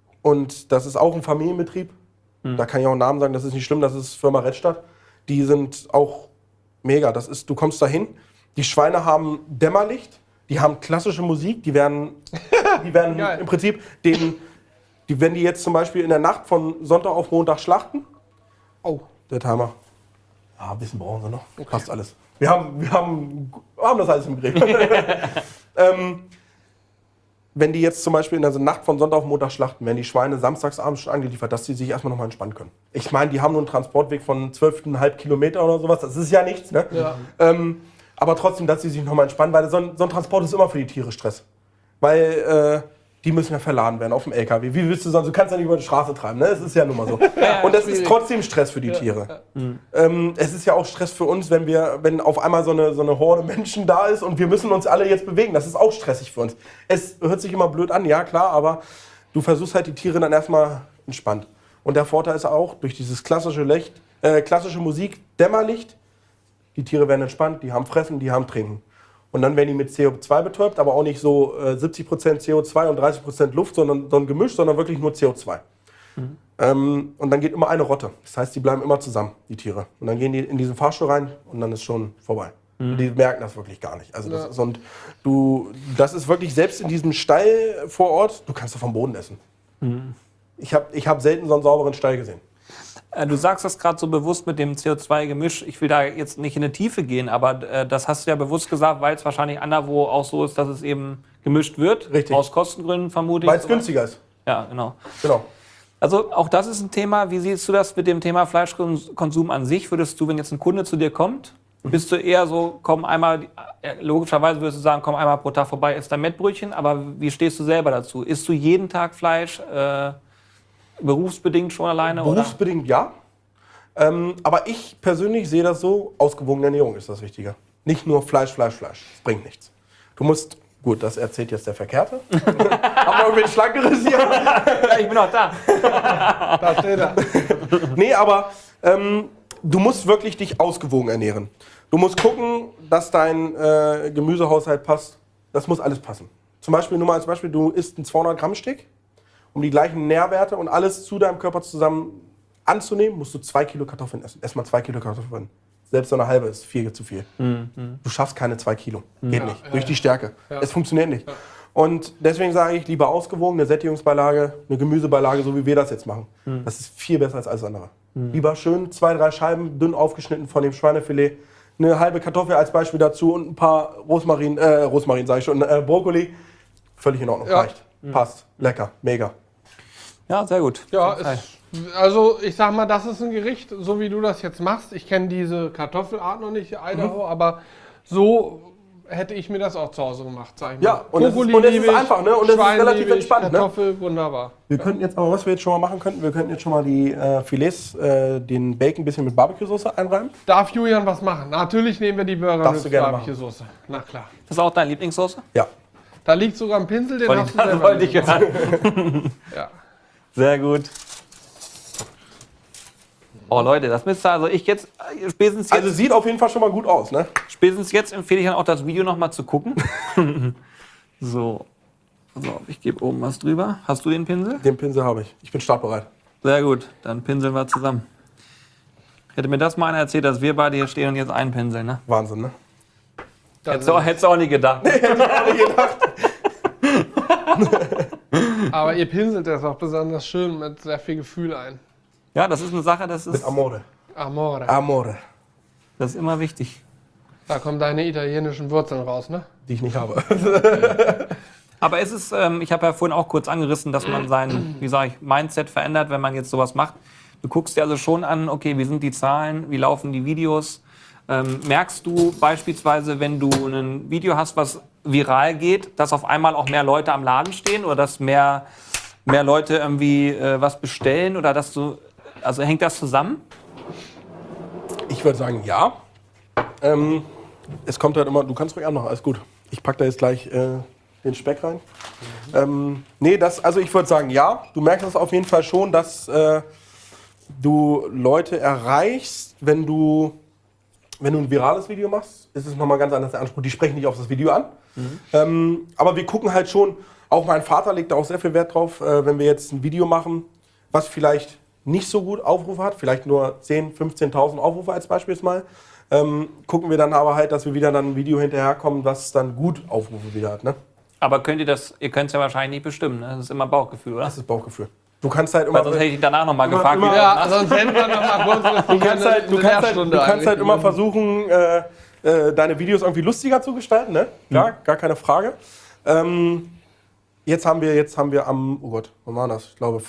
und das ist auch ein Familienbetrieb. Da kann ich auch einen Namen sagen, das ist nicht schlimm, das ist Firma Redstadt. Die sind auch mega. Das ist, du kommst da hin, die Schweine haben Dämmerlicht, die haben klassische Musik, die werden, die werden Geil. im Prinzip, den, die, wenn die jetzt zum Beispiel in der Nacht von Sonntag auf Montag schlachten, Oh, der Timer. Ja, ein bisschen brauchen sie noch. Passt alles. Wir haben, wir haben, wir haben das alles im Griff. ähm, wenn die jetzt zum Beispiel in der Nacht von Sonntag auf Montag schlachten, werden die Schweine samstagsabends schon angeliefert, dass die sich erstmal nochmal entspannen können. Ich meine, die haben nur einen Transportweg von zwölf Komma fünf Kilometer oder sowas. Das ist ja nichts. Ne? ja. Ähm, aber trotzdem, dass sie sich nochmal entspannen, weil so ein, so ein Transport ist immer für die Tiere Stress. Weil äh, die müssen ja verladen werden auf dem L K W. Wie willst du sonst? Du kannst ja nicht über die Straße treiben, ne? Es ist ja nun mal so. Ja, und das schwierig. ist trotzdem Stress für die Ja, Tiere. ja. Ähm, es ist ja auch Stress für uns, wenn wir, wenn auf einmal so eine, so eine Horde Menschen da ist und wir müssen uns alle jetzt bewegen. Das ist auch stressig für uns. Es hört sich immer blöd an, ja klar, aber du versuchst halt die Tiere dann erstmal entspannt. Und der Vorteil ist auch, durch dieses klassische Licht, äh, klassische Musik, Dämmerlicht, die Tiere werden entspannt, die haben Fressen, die haben Trinken. Und dann werden die mit C O zwei betäubt, aber auch nicht so äh, siebzig Prozent C O zwei und dreißig Prozent Luft, sondern so ein Gemisch, sondern wirklich nur C O zwei. Mhm. Ähm, und dann geht immer eine Rotte. Das heißt, die bleiben immer zusammen, die Tiere. Und dann gehen die in diesen Fahrstuhl rein und dann ist schon vorbei. Mhm. Und die merken das wirklich gar nicht. Also das, Ja. ist, und du, das ist wirklich, selbst in diesem Stall vor Ort, du kannst da vom Boden essen. Mhm. Ich habe ich hab selten so einen sauberen Stall gesehen. Du sagst das gerade so bewusst mit dem C O zwei Gemisch. Ich will da jetzt nicht in die Tiefe gehen, aber äh, das hast du ja bewusst gesagt, weil es wahrscheinlich anderswo auch so ist, dass es eben gemischt wird. Richtig. Aus Kostengründen vermute ich. Weil es günstiger ist. Ja, genau. Genau. Also auch das ist ein Thema. Wie siehst du das mit dem Thema Fleischkonsum an sich? Würdest du, wenn jetzt ein Kunde zu dir kommt, bist du eher so, komm einmal, logischerweise würdest du sagen, komm einmal pro Tag vorbei, isst dein Mettbrötchen, aber wie stehst du selber dazu? Isst du jeden Tag Fleisch? Äh, Berufsbedingt schon alleine? Berufsbedingt oder? ja. Ähm, aber ich persönlich sehe das so, ausgewogene Ernährung ist das Wichtige. Nicht nur Fleisch, Fleisch, Fleisch. Das bringt nichts. Du musst, gut, das erzählt jetzt der Verkehrte. Haben wir irgendwie ein Schlankeres hier? Ja, ich bin auch da. Da steht er. Nee, aber ähm, du musst wirklich dich ausgewogen ernähren. Du musst gucken, dass dein äh, Gemüsehaushalt passt. Das muss alles passen. Zum Beispiel, nur mal als Beispiel, du isst einen zweihundert Gramm Steak. Um die gleichen Nährwerte und alles zu deinem Körper zusammen anzunehmen, musst du zwei Kilo Kartoffeln essen. Erstmal zwei Kilo Kartoffeln. Selbst so eine halbe ist viel zu viel. Mhm. Du schaffst keine zwei Kilo. Geht Ja, nicht. ja, Durch die ja. Stärke. Ja. Es funktioniert nicht. Ja. Und deswegen sage ich, lieber ausgewogen, eine Sättigungsbeilage, eine Gemüsebeilage, so wie wir das jetzt machen. Mhm. Das ist viel besser als alles andere. Mhm. Lieber schön zwei, drei Scheiben, dünn aufgeschnitten von dem Schweinefilet, eine halbe Kartoffel als Beispiel dazu und ein paar Rosmarin, äh, Rosmarin sage ich schon, äh, Brokkoli. Völlig in Ordnung. Ja. Reicht. Passt. Lecker. Mega. Ja, sehr gut. Ja, ist, also ich sag mal, das ist ein Gericht, so wie du das jetzt machst. Ich kenne diese Kartoffelart noch nicht, Idaho, mhm. aber so hätte ich mir das auch zu Hause gemacht, sag ich mal. Ja, und es ist, und es ist einfach, ne? Und es ist relativ entspannt, ne? Kartoffel, wunderbar. Wir könnten jetzt aber, was wir jetzt schon mal machen könnten, wir könnten jetzt schon mal die äh, Filets, äh, den Bacon ein bisschen mit Barbecue-Soße einreiben. Darf Julian was machen? Natürlich nehmen wir die Burger Darfst mit du gerne Barbecue-Soße. Na klar. Das ist auch deine Lieblingssoße? Ja. Da liegt sogar ein Pinsel, den Wollte hast ich, du selber wollte ich mitgebracht. hören. Ja. Sehr gut. Oh Leute, das müsste also ich jetzt, spätestens jetzt, Also sieht auf jeden Fall schon mal gut aus, ne? spätestens jetzt empfehle ich dann auch das Video nochmal zu gucken. So. So, ich gebe oben was drüber. Hast du den Pinsel? Den Pinsel habe ich. Ich bin startbereit. Sehr gut, dann pinseln wir zusammen. Hätte mir das mal einer erzählt, dass wir beide hier stehen und jetzt einpinseln, ne? Wahnsinn, ne? Hättest du auch, hättest du auch nie gedacht. Aber ihr pinselt das auch besonders schön mit sehr viel Gefühl ein. Ja, das ist eine Sache, das Mit ist, Amore. Amore. Amore. das ist immer wichtig. Da kommen deine italienischen Wurzeln raus, ne? Die ich nicht habe. Aber es ist, ähm, ich habe ja vorhin auch kurz angerissen, dass man sein, wie sage ich, Mindset verändert, wenn man jetzt sowas macht. Du guckst dir also schon an, okay, wie sind die Zahlen, wie laufen die Videos. Ähm, merkst du beispielsweise, wenn du ein Video hast, was viral geht, dass auf einmal auch mehr Leute am Laden stehen oder dass mehr, mehr Leute irgendwie äh, was bestellen oder dass du, also hängt das zusammen? Ich würde sagen, ja. Ähm, es kommt halt immer, du kannst ruhig anmachen, alles gut. Ich packe da jetzt gleich äh, den Speck rein. Mhm. Ähm, nee, das, also ich würde sagen, ja. Du merkst das auf jeden Fall schon, dass äh, du Leute erreichst, wenn du, wenn du ein virales Video machst, ist es nochmal ganz anders der Anspruch. Die sprechen nicht auf das Video an. Mhm. Ähm, aber wir gucken halt schon, auch mein Vater legt da auch sehr viel Wert drauf, äh, wenn wir jetzt ein Video machen, was vielleicht nicht so gut Aufrufe hat, vielleicht nur zehntausend, fünfzehntausend Aufrufe als Beispiel mal, ähm, gucken wir dann aber halt, dass wir wieder dann ein Video hinterherkommen, was dann gut Aufrufe wieder hat. Ne? Aber könnt ihr das, ihr könnt es ja wahrscheinlich nicht bestimmen, ne? Das ist immer Bauchgefühl, oder? Das ist Bauchgefühl. Du kannst halt immer... Weil sonst hätte ich dich danach nochmal immer- gefragt, immer- wie du Ja, das machst. sonst hätten wir noch mal kurz Du kannst halt, du kannst halt, du kannst halt immer versuchen, äh, äh, deine Videos irgendwie lustiger zu gestalten, ne? Klar, gar keine Frage. Ähm, jetzt haben wir, jetzt haben wir am, oh Gott, wann war das? Ich glaube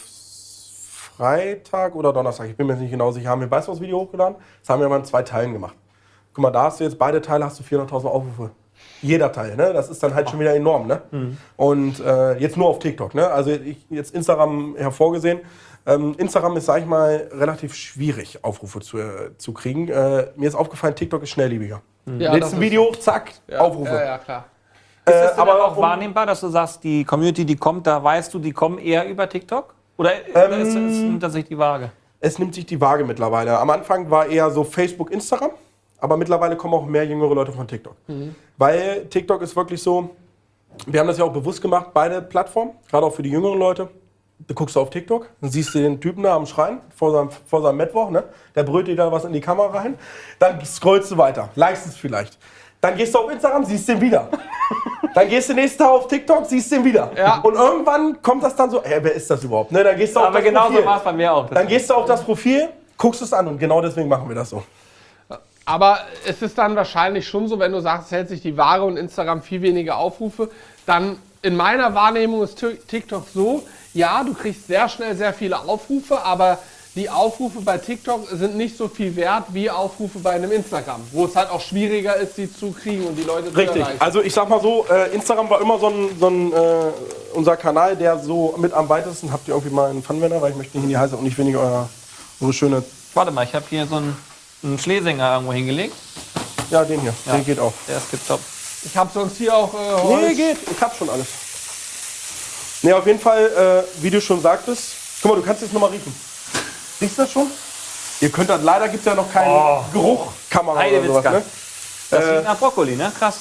Freitag oder Donnerstag, ich bin mir jetzt nicht genau sicher, haben wir ein Weißwurst-Video hochgeladen. Das haben wir mal in zwei Teilen gemacht. Guck mal, da hast du jetzt beide Teile, hast du vierhunderttausend Aufrufe. Jeder Teil, ne? Das ist dann halt schon wieder enorm, ne? Mhm. Und äh, jetzt nur auf TikTok, ne? Also ich, jetzt Instagram hervorgesehen. Ähm, Instagram ist, sag ich mal, relativ schwierig, Aufrufe zu, äh, zu kriegen. Äh, mir ist aufgefallen, TikTok ist schnelllebiger. Mhm. Ja, Lädst ein Video, zack, ja, Aufrufe. Ja, ja, klar. Ist das denn aber aber auch um, wahrnehmbar, dass du sagst, die Community, die kommt, da weißt du, die kommen eher über TikTok? Oder Ähm, ist, ist, nimmt das sich die Waage? Es nimmt sich die Waage mittlerweile. Am Anfang war eher so Facebook, Instagram, aber mittlerweile kommen auch mehr jüngere Leute von TikTok. Mhm. Weil TikTok ist wirklich so, wir haben das ja auch bewusst gemacht, beide Plattformen, gerade auch für die jüngeren Leute. Du guckst auf TikTok, dann siehst du den Typen da am Schreien vor seinem, vor seinem Mittwoch, ne? Der brüllt dir da was in die Kamera rein. Dann scrollst du weiter, likest es vielleicht. Dann gehst du auf Instagram, siehst den wieder. Dann gehst du nächsten Tag auf TikTok, siehst den wieder. Ja. Und irgendwann kommt das dann so, hey, wer ist das überhaupt? Ne? Dann gehst du auf Aber das genauso Profil. war es bei mir auch. Dann gehst du auf das Profil, guckst es an und genau deswegen machen wir das so. Aber es ist dann wahrscheinlich schon so, wenn du sagst, es hält sich die Waage und Instagram viel weniger Aufrufe, dann in meiner Wahrnehmung ist TikTok so, ja, du kriegst sehr schnell sehr viele Aufrufe, aber die Aufrufe bei TikTok sind nicht so viel wert wie Aufrufe bei einem Instagram, wo es halt auch schwieriger ist, sie zu kriegen und die Leute zu Richtig, erreichen. also ich sag mal so, äh, Instagram war immer so ein, so ein äh, unser Kanal, der so mit am weitesten, habt ihr irgendwie mal einen Pfannenwender, weil ich möchte nicht in die heiße und nicht weniger eure, eure schöne... Warte mal, ich habe hier so einen, einen Schlesinger irgendwo hingelegt. Ja, den hier, Ja. der geht auch. Der ist getoppt. Ich habe sonst hier auch äh, Holz. Nee, geht, ich hab schon alles. Nee, auf jeden Fall, äh, wie du schon sagtest, guck mal, du kannst jetzt nochmal riechen. Riechst du das schon? Ihr könnt das, leider gibt es ja noch keine Oh. Geruchkamera oder sowas, Heidewitzka. ne? Das Äh, riecht nach Brokkoli, ne? Krass.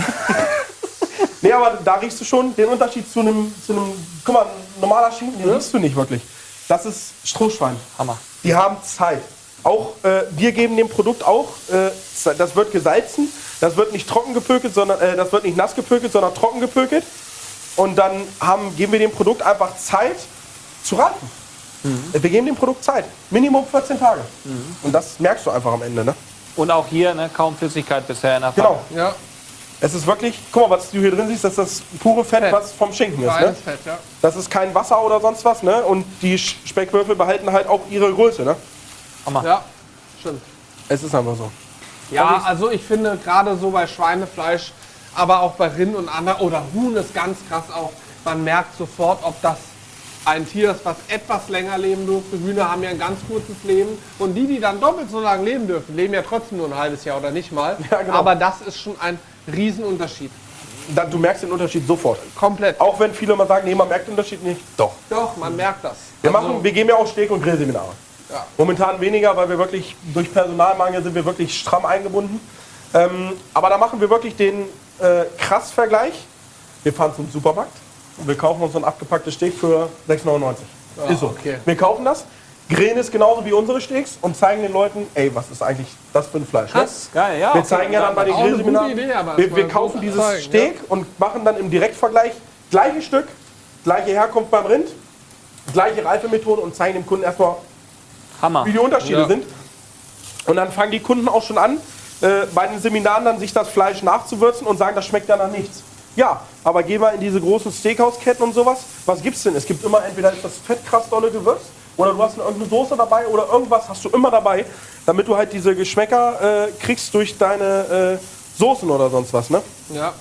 Nee, aber da riechst du schon den Unterschied zu einem, zu einem, guck mal, ein normaler Schinken, den riechst du nicht wirklich. Das ist Strohschwein. Hammer. Die haben Zeit. Auch äh, wir geben dem Produkt auch, äh, das wird gesalzen, das wird nicht trocken gepökelt, sondern äh, das wird nicht nass gepökelt, sondern trocken gepökelt. Und dann haben, geben wir dem Produkt einfach Zeit zu reifen. Mhm. Wir geben dem Produkt Zeit. Minimum vierzehn Tage. Mhm. Und das merkst du einfach am Ende, ne? Und auch hier, ne, kaum Flüssigkeit bisher in der Genau. Pfanne. Ja, Es ist wirklich, guck mal, was du hier drin siehst, das ist das pure Fett, Fett. was vom Schinken ist. Ne? reines Fett, ja. Das ist kein Wasser oder sonst was, ne? Und die Sch- Speckwürfel behalten halt auch ihre Größe, ne? Hammer. Ja, stimmt. Es ist einfach so. Ja, also ich finde gerade so bei Schweinefleisch, aber auch bei Rind und anderen, oder Huhn ist ganz krass auch, man merkt sofort, ob das ein Tier ist, was etwas länger leben durfte. Hühner haben ja ein ganz kurzes Leben und die, die dann doppelt so lange leben dürfen, leben ja trotzdem nur ein halbes Jahr oder nicht mal. Ja, genau. Aber das ist schon ein Riesenunterschied. Da, du merkst den Unterschied sofort. Komplett. Auch wenn viele mal sagen, nee, man merkt den Unterschied nicht. Doch. Doch, man merkt das. Wir, Also, machen, wir geben ja auch Steg- und Grillseminare. Ja. Momentan weniger, weil wir wirklich durch Personalmangel sind wir wirklich stramm eingebunden. Ähm, aber da machen wir wirklich den äh, Krass-Vergleich. Wir fahren zum Supermarkt und wir kaufen uns so ein abgepacktes Steak für sechs neunundneunzig. Ja, ist so. okay. Wir kaufen das, grillen es genauso wie unsere Steaks und zeigen den Leuten, ey, was ist eigentlich das für ein Fleisch? Ne? Krass, geil, ja. Wir okay. zeigen ja dann bei den auch eine Grillseminaren, gute Idee, aber wir, das wir mal kaufen so dieses zeigen, Steak und machen dann im Direktvergleich gleiches Stück, gleiche Herkunft beim Rind, gleiche Reifemethode und zeigen dem Kunden erstmal, Hammer. wie die Unterschiede Ja. sind. Und dann fangen die Kunden auch schon an, äh, bei den Seminaren dann sich das Fleisch nachzuwürzen und sagen, das schmeckt ja nach nichts. Ja, aber geh mal in diese großen Steakhouse-Ketten und sowas. Was gibt's denn? Es gibt immer, entweder ist das Fett krass dolle gewürzt oder du hast eine, irgendeine Soße dabei oder irgendwas hast du immer dabei, damit du halt diese Geschmäcker äh, kriegst durch deine äh, Soßen oder sonst was, ne? Ja.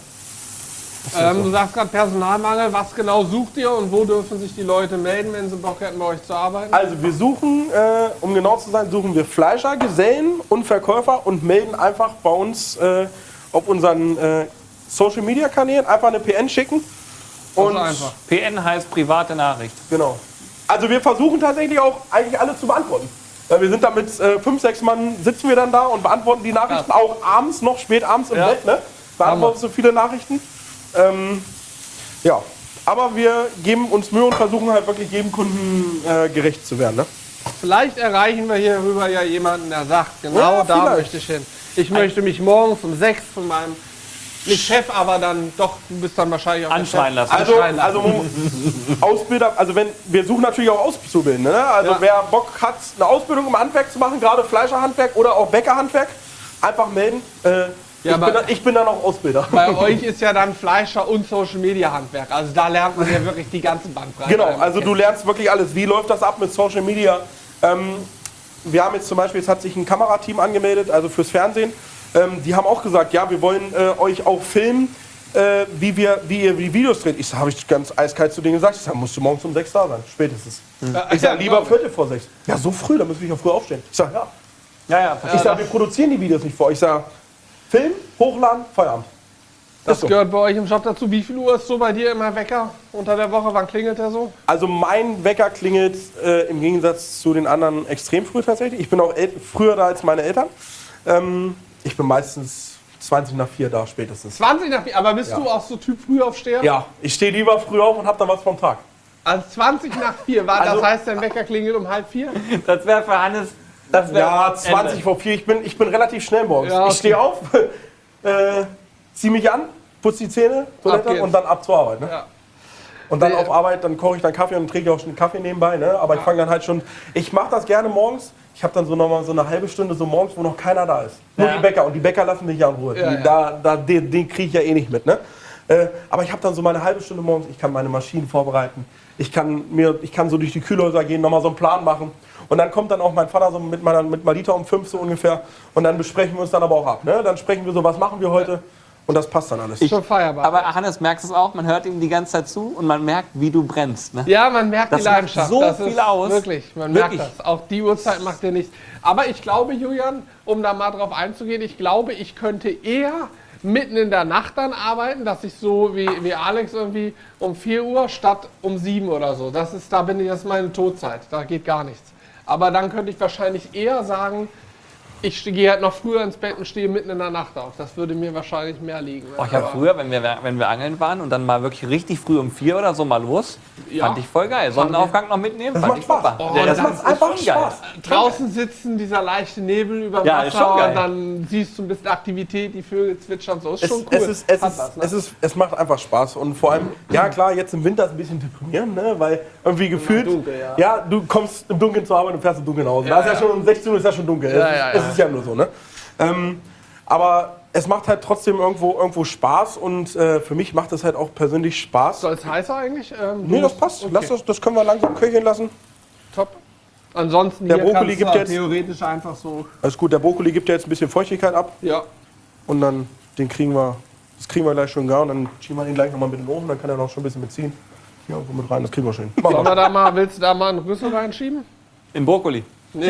Ähm, du sagst gerade Personalmangel. Was genau sucht ihr und wo dürfen sich die Leute melden, wenn sie Bock hätten, bei euch zu arbeiten? Also wir suchen, äh, um genau zu sein, suchen wir Fleischer, Gesellen und Verkäufer und melden einfach bei uns äh, auf unseren äh, Social Media Kanälen einfach eine P N schicken. Und Das ist einfach. P N heißt private Nachricht. genau. Also wir versuchen tatsächlich auch eigentlich alle zu beantworten. Weil wir sind da mit äh, fünf, sechs Mann sitzen wir dann da und beantworten die Nachrichten auch abends noch, spät abends im Ja. Bett, ne? Beantworten so viele Nachrichten. Ähm, ja, aber wir geben uns Mühe und versuchen halt wirklich jedem Kunden äh, gerecht zu werden, ne? Vielleicht erreichen wir hier rüber ja jemanden, der sagt, genau Ja, da vielleicht. möchte ich hin. Ich möchte mich morgens um sechs von meinem, nicht Chef, aber dann doch, du bist dann wahrscheinlich auch der Anschreien Chef. lassen. Also, Anschreien lassen. also Ausbilder, also wenn wir suchen natürlich auch Auszubildende, ne? Also Ja. wer Bock hat, eine Ausbildung im Handwerk zu machen, gerade Fleischerhandwerk oder auch Bäckerhandwerk, einfach melden. Äh, Ja, ich, bin aber- dann, ich bin dann auch Ausbilder. Bei euch ist ja dann Fleischer und Social Media Handwerk. Also da lernt man ja wirklich die ganze Bandbreite. Genau, einmal also du kennen. lernst wirklich alles. Wie läuft das ab mit Social Media? Ähm, wir haben jetzt zum Beispiel, es hat sich ein Kamerateam angemeldet, also fürs Fernsehen. Ähm, die haben auch gesagt, ja, wir wollen äh, euch auch filmen, äh, wie, wir, wie ihr die Videos dreht. Ich sag, habe ich ganz eiskalt zu denen gesagt, ich sag, musst du morgens um sechs da sein, spätestens. Ja, Ich sag, ja, lieber glaub ich. Viertel vor sechs. Ja, so früh, da müssen wir ja früh aufstehen. Ich sag, ja. Ja, ja. Ich sag, wir produzieren die Videos nicht vor euch. Ich sag, Film, hochladen, Feierabend. Das Ist so. gehört bei euch im Job dazu. Wie viel Uhr ist so bei dir immer Wecker unter der Woche? Wann klingelt der so? Also mein Wecker klingelt äh, im Gegensatz zu den anderen extrem früh tatsächlich. Ich bin auch el- früher da als meine Eltern. Ähm, ich bin meistens zwanzig nach vier da spätestens. zwanzig nach vier. Aber bist Ja. du auch so Typ Frühaufsteher? Ja, ich stehe lieber früh auf und hab dann was vom Tag. Also zwanzig nach vier. War, Also- das heißt, dein Wecker klingelt um halb vier? Das wäre für Hannes. Das wär Ja, zwanzig vor vier. Ich bin, ich bin relativ schnell morgens. Ja, okay. Ich stehe auf, äh, zieh mich an, putze die Zähne, Ab Toilette geht's. und dann ab zur Arbeit. Ne? Ja. Und dann Nee. auf Arbeit, dann koche ich dann Kaffee und trinke ich auch schon einen Kaffee nebenbei. Ne? Aber ich fange dann halt schon, ich mache das gerne morgens. Ich habe dann so nochmal so eine halbe Stunde so morgens, wo noch keiner da ist. Nur Ja. die Bäcker. Und die Bäcker lassen mich ja in Ruhe. Ja, die, ja. Da, da, den den kriege ich ja eh nicht mit. Ne? Äh, aber ich habe dann so meine halbe Stunde morgens, ich kann meine Maschinen vorbereiten. Ich kann, mir, ich kann so durch die Kühlhäuser gehen, nochmal so einen Plan machen. Und dann kommt dann auch mein Vater so mit, meiner, mit Malita um fünf so ungefähr. Und dann besprechen wir uns dann aber auch ab. Ne? Dann sprechen wir so, was machen wir heute? Und das passt dann alles. Schon feierbar. Aber Hannes, merkst es auch, man hört ihm die ganze Zeit zu und man merkt, wie du brennst. Ne? Ja, man merkt Das die macht Leidenschaft. so das viel ist aus. Wirklich, man Wirklich. merkt das. Auch die Uhrzeit macht dir nichts. Aber ich glaube, Julian, um da mal drauf einzugehen, ich glaube, ich könnte eher mitten in der Nacht dann arbeiten, dass ich so wie, wie Alex irgendwie um vier Uhr statt um sieben oder so. Das ist, da bin ich, das ist meine Todzeit. Da geht gar nichts. Aber dann könnte ich wahrscheinlich eher sagen, ich gehe halt noch früher ins Bett und stehe mitten in der Nacht auf. Das würde mir wahrscheinlich mehr liegen. Oh, ich habe Aber- früher, wenn wir, wenn wir angeln waren und dann mal wirklich richtig früh um vier oder so mal los, Ja. fand ich voll geil. Sonnenaufgang noch mitnehmen, Das fand macht ich Spaß. super. Oh, Ja, das das macht ist einfach schon geil. Spaß. Draußen sitzen, dieser leichte Nebel über dem Ja, ist schon Wasser, geil. dann siehst du ein bisschen Aktivität, die Vögel zwitschern, so ist Es, schon cool. es, ist, es, Hat ist, was, ne? es, ist, es macht einfach Spaß. Und vor allem, ja klar, jetzt im Winter ist es ein bisschen deprimierend, ne? Weil irgendwie gefühlt, dunkel, ja. ja, du kommst im Dunkeln zur Arbeit und fährst im Dunkeln nach Hause. Ja, da ist ja, ja. schon um sechzehn Uhr ist ja schon dunkel. Ja, es, ja, ist, ja. es ist ja nur so, ne? Ähm, aber es macht halt trotzdem irgendwo, irgendwo Spaß und äh, für mich macht es halt auch persönlich Spaß. Soll es heißer eigentlich? Ähm, Nee, du- das passt. Okay, Lass das, das können wir langsam köcheln lassen. top. Ansonsten Der hier Brokkoli kannst gibt du jetzt- theoretisch einfach so. Alles gut, der Brokkoli gibt ja jetzt ein bisschen Feuchtigkeit ab Ja. und dann den kriegen wir, das kriegen wir gleich schon gar und dann schieben wir den gleich nochmal mit in den Ofen, dann kann er noch schon ein bisschen mitziehen. Hier irgendwo mit rein, das kriegen wir schon hin. Machen Sollen wir. wir da mal, willst du da mal einen Rüssel reinschieben? In Brokkoli.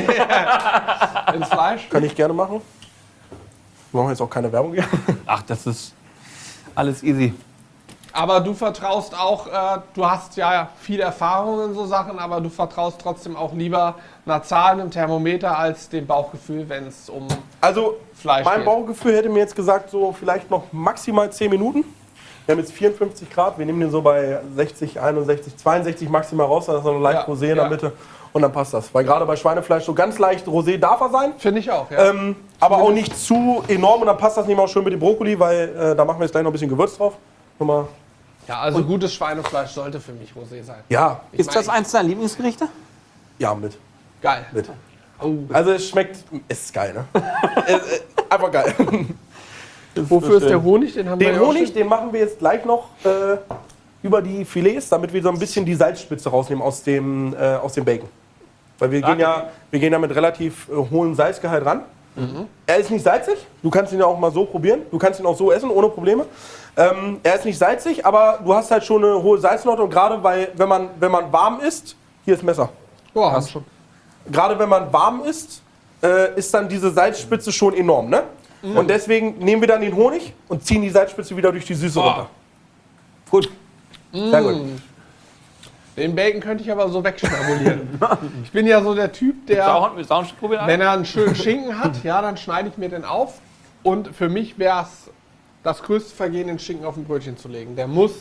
Ins Fleisch? Kann ich gerne machen. Wir machen jetzt auch keine Werbung hier. Ach, das ist alles easy. Aber du vertraust auch, äh, du hast ja viel Erfahrung in so Sachen, aber du vertraust trotzdem auch lieber einer Zahl, einem Thermometer, als dem Bauchgefühl, wenn es um Also, Fleisch mein geht. Bauchgefühl hätte mir jetzt gesagt, so vielleicht noch maximal zehn Minuten. Wir haben jetzt vierundfünfzig Grad, wir nehmen den so bei sechzig, einundsechzig, zweiundsechzig maximal raus, dann ist noch leicht Ja, Rosé in ja. der Mitte und dann passt das. Weil gerade bei Schweinefleisch so ganz leicht Rosé darf er sein, Finde ich auch, ja. ähm, aber auch nicht zu enorm und dann passt das nicht mal schön mit dem Brokkoli, weil äh, da machen wir jetzt gleich noch ein bisschen Gewürz drauf. Nochmal. Ja, also gutes Schweinefleisch sollte für mich Rosé sein. Ja, Ich Ist das mein- eins deiner Lieblingsgerichte? ja, mit. Geil. mit. Oh. Also es schmeckt, es ist geil, ne? äh, äh, einfach geil. Wofür ist der Honig? Den haben wir Den ja auch Honig, schon. den machen wir jetzt gleich noch äh, über die Filets, damit wir so ein bisschen die Salzspitze rausnehmen aus dem, äh, aus dem Bacon. Weil wir, Ah, gehen ja, wir gehen ja mit relativ äh, hohem Salzgehalt ran. Er ist nicht salzig, du kannst ihn ja auch mal so probieren. Du kannst ihn auch so essen, ohne Probleme. Ähm, er ist nicht salzig, aber du hast halt schon eine hohe Salznote. Und gerade weil, wenn man, wenn man warm isst, hier ist Messer. Boah, haben schon. Gerade wenn man warm isst, äh, ist dann diese Salzspitze schon enorm. Ne? Und deswegen nehmen wir dann den Honig und ziehen die Salzspitze wieder durch die Süße runter. Gut. Sehr gut. Den Bacon könnte ich aber so wegschnabulieren. Ich bin ja so der Typ, Willst du der, auch, willst du auch ein Stück probieren? wenn er einen schönen Schinken hat, ja, dann schneide ich mir den auf. Und für mich wäre es das größte Vergehen, den Schinken auf ein Brötchen zu legen. Der muss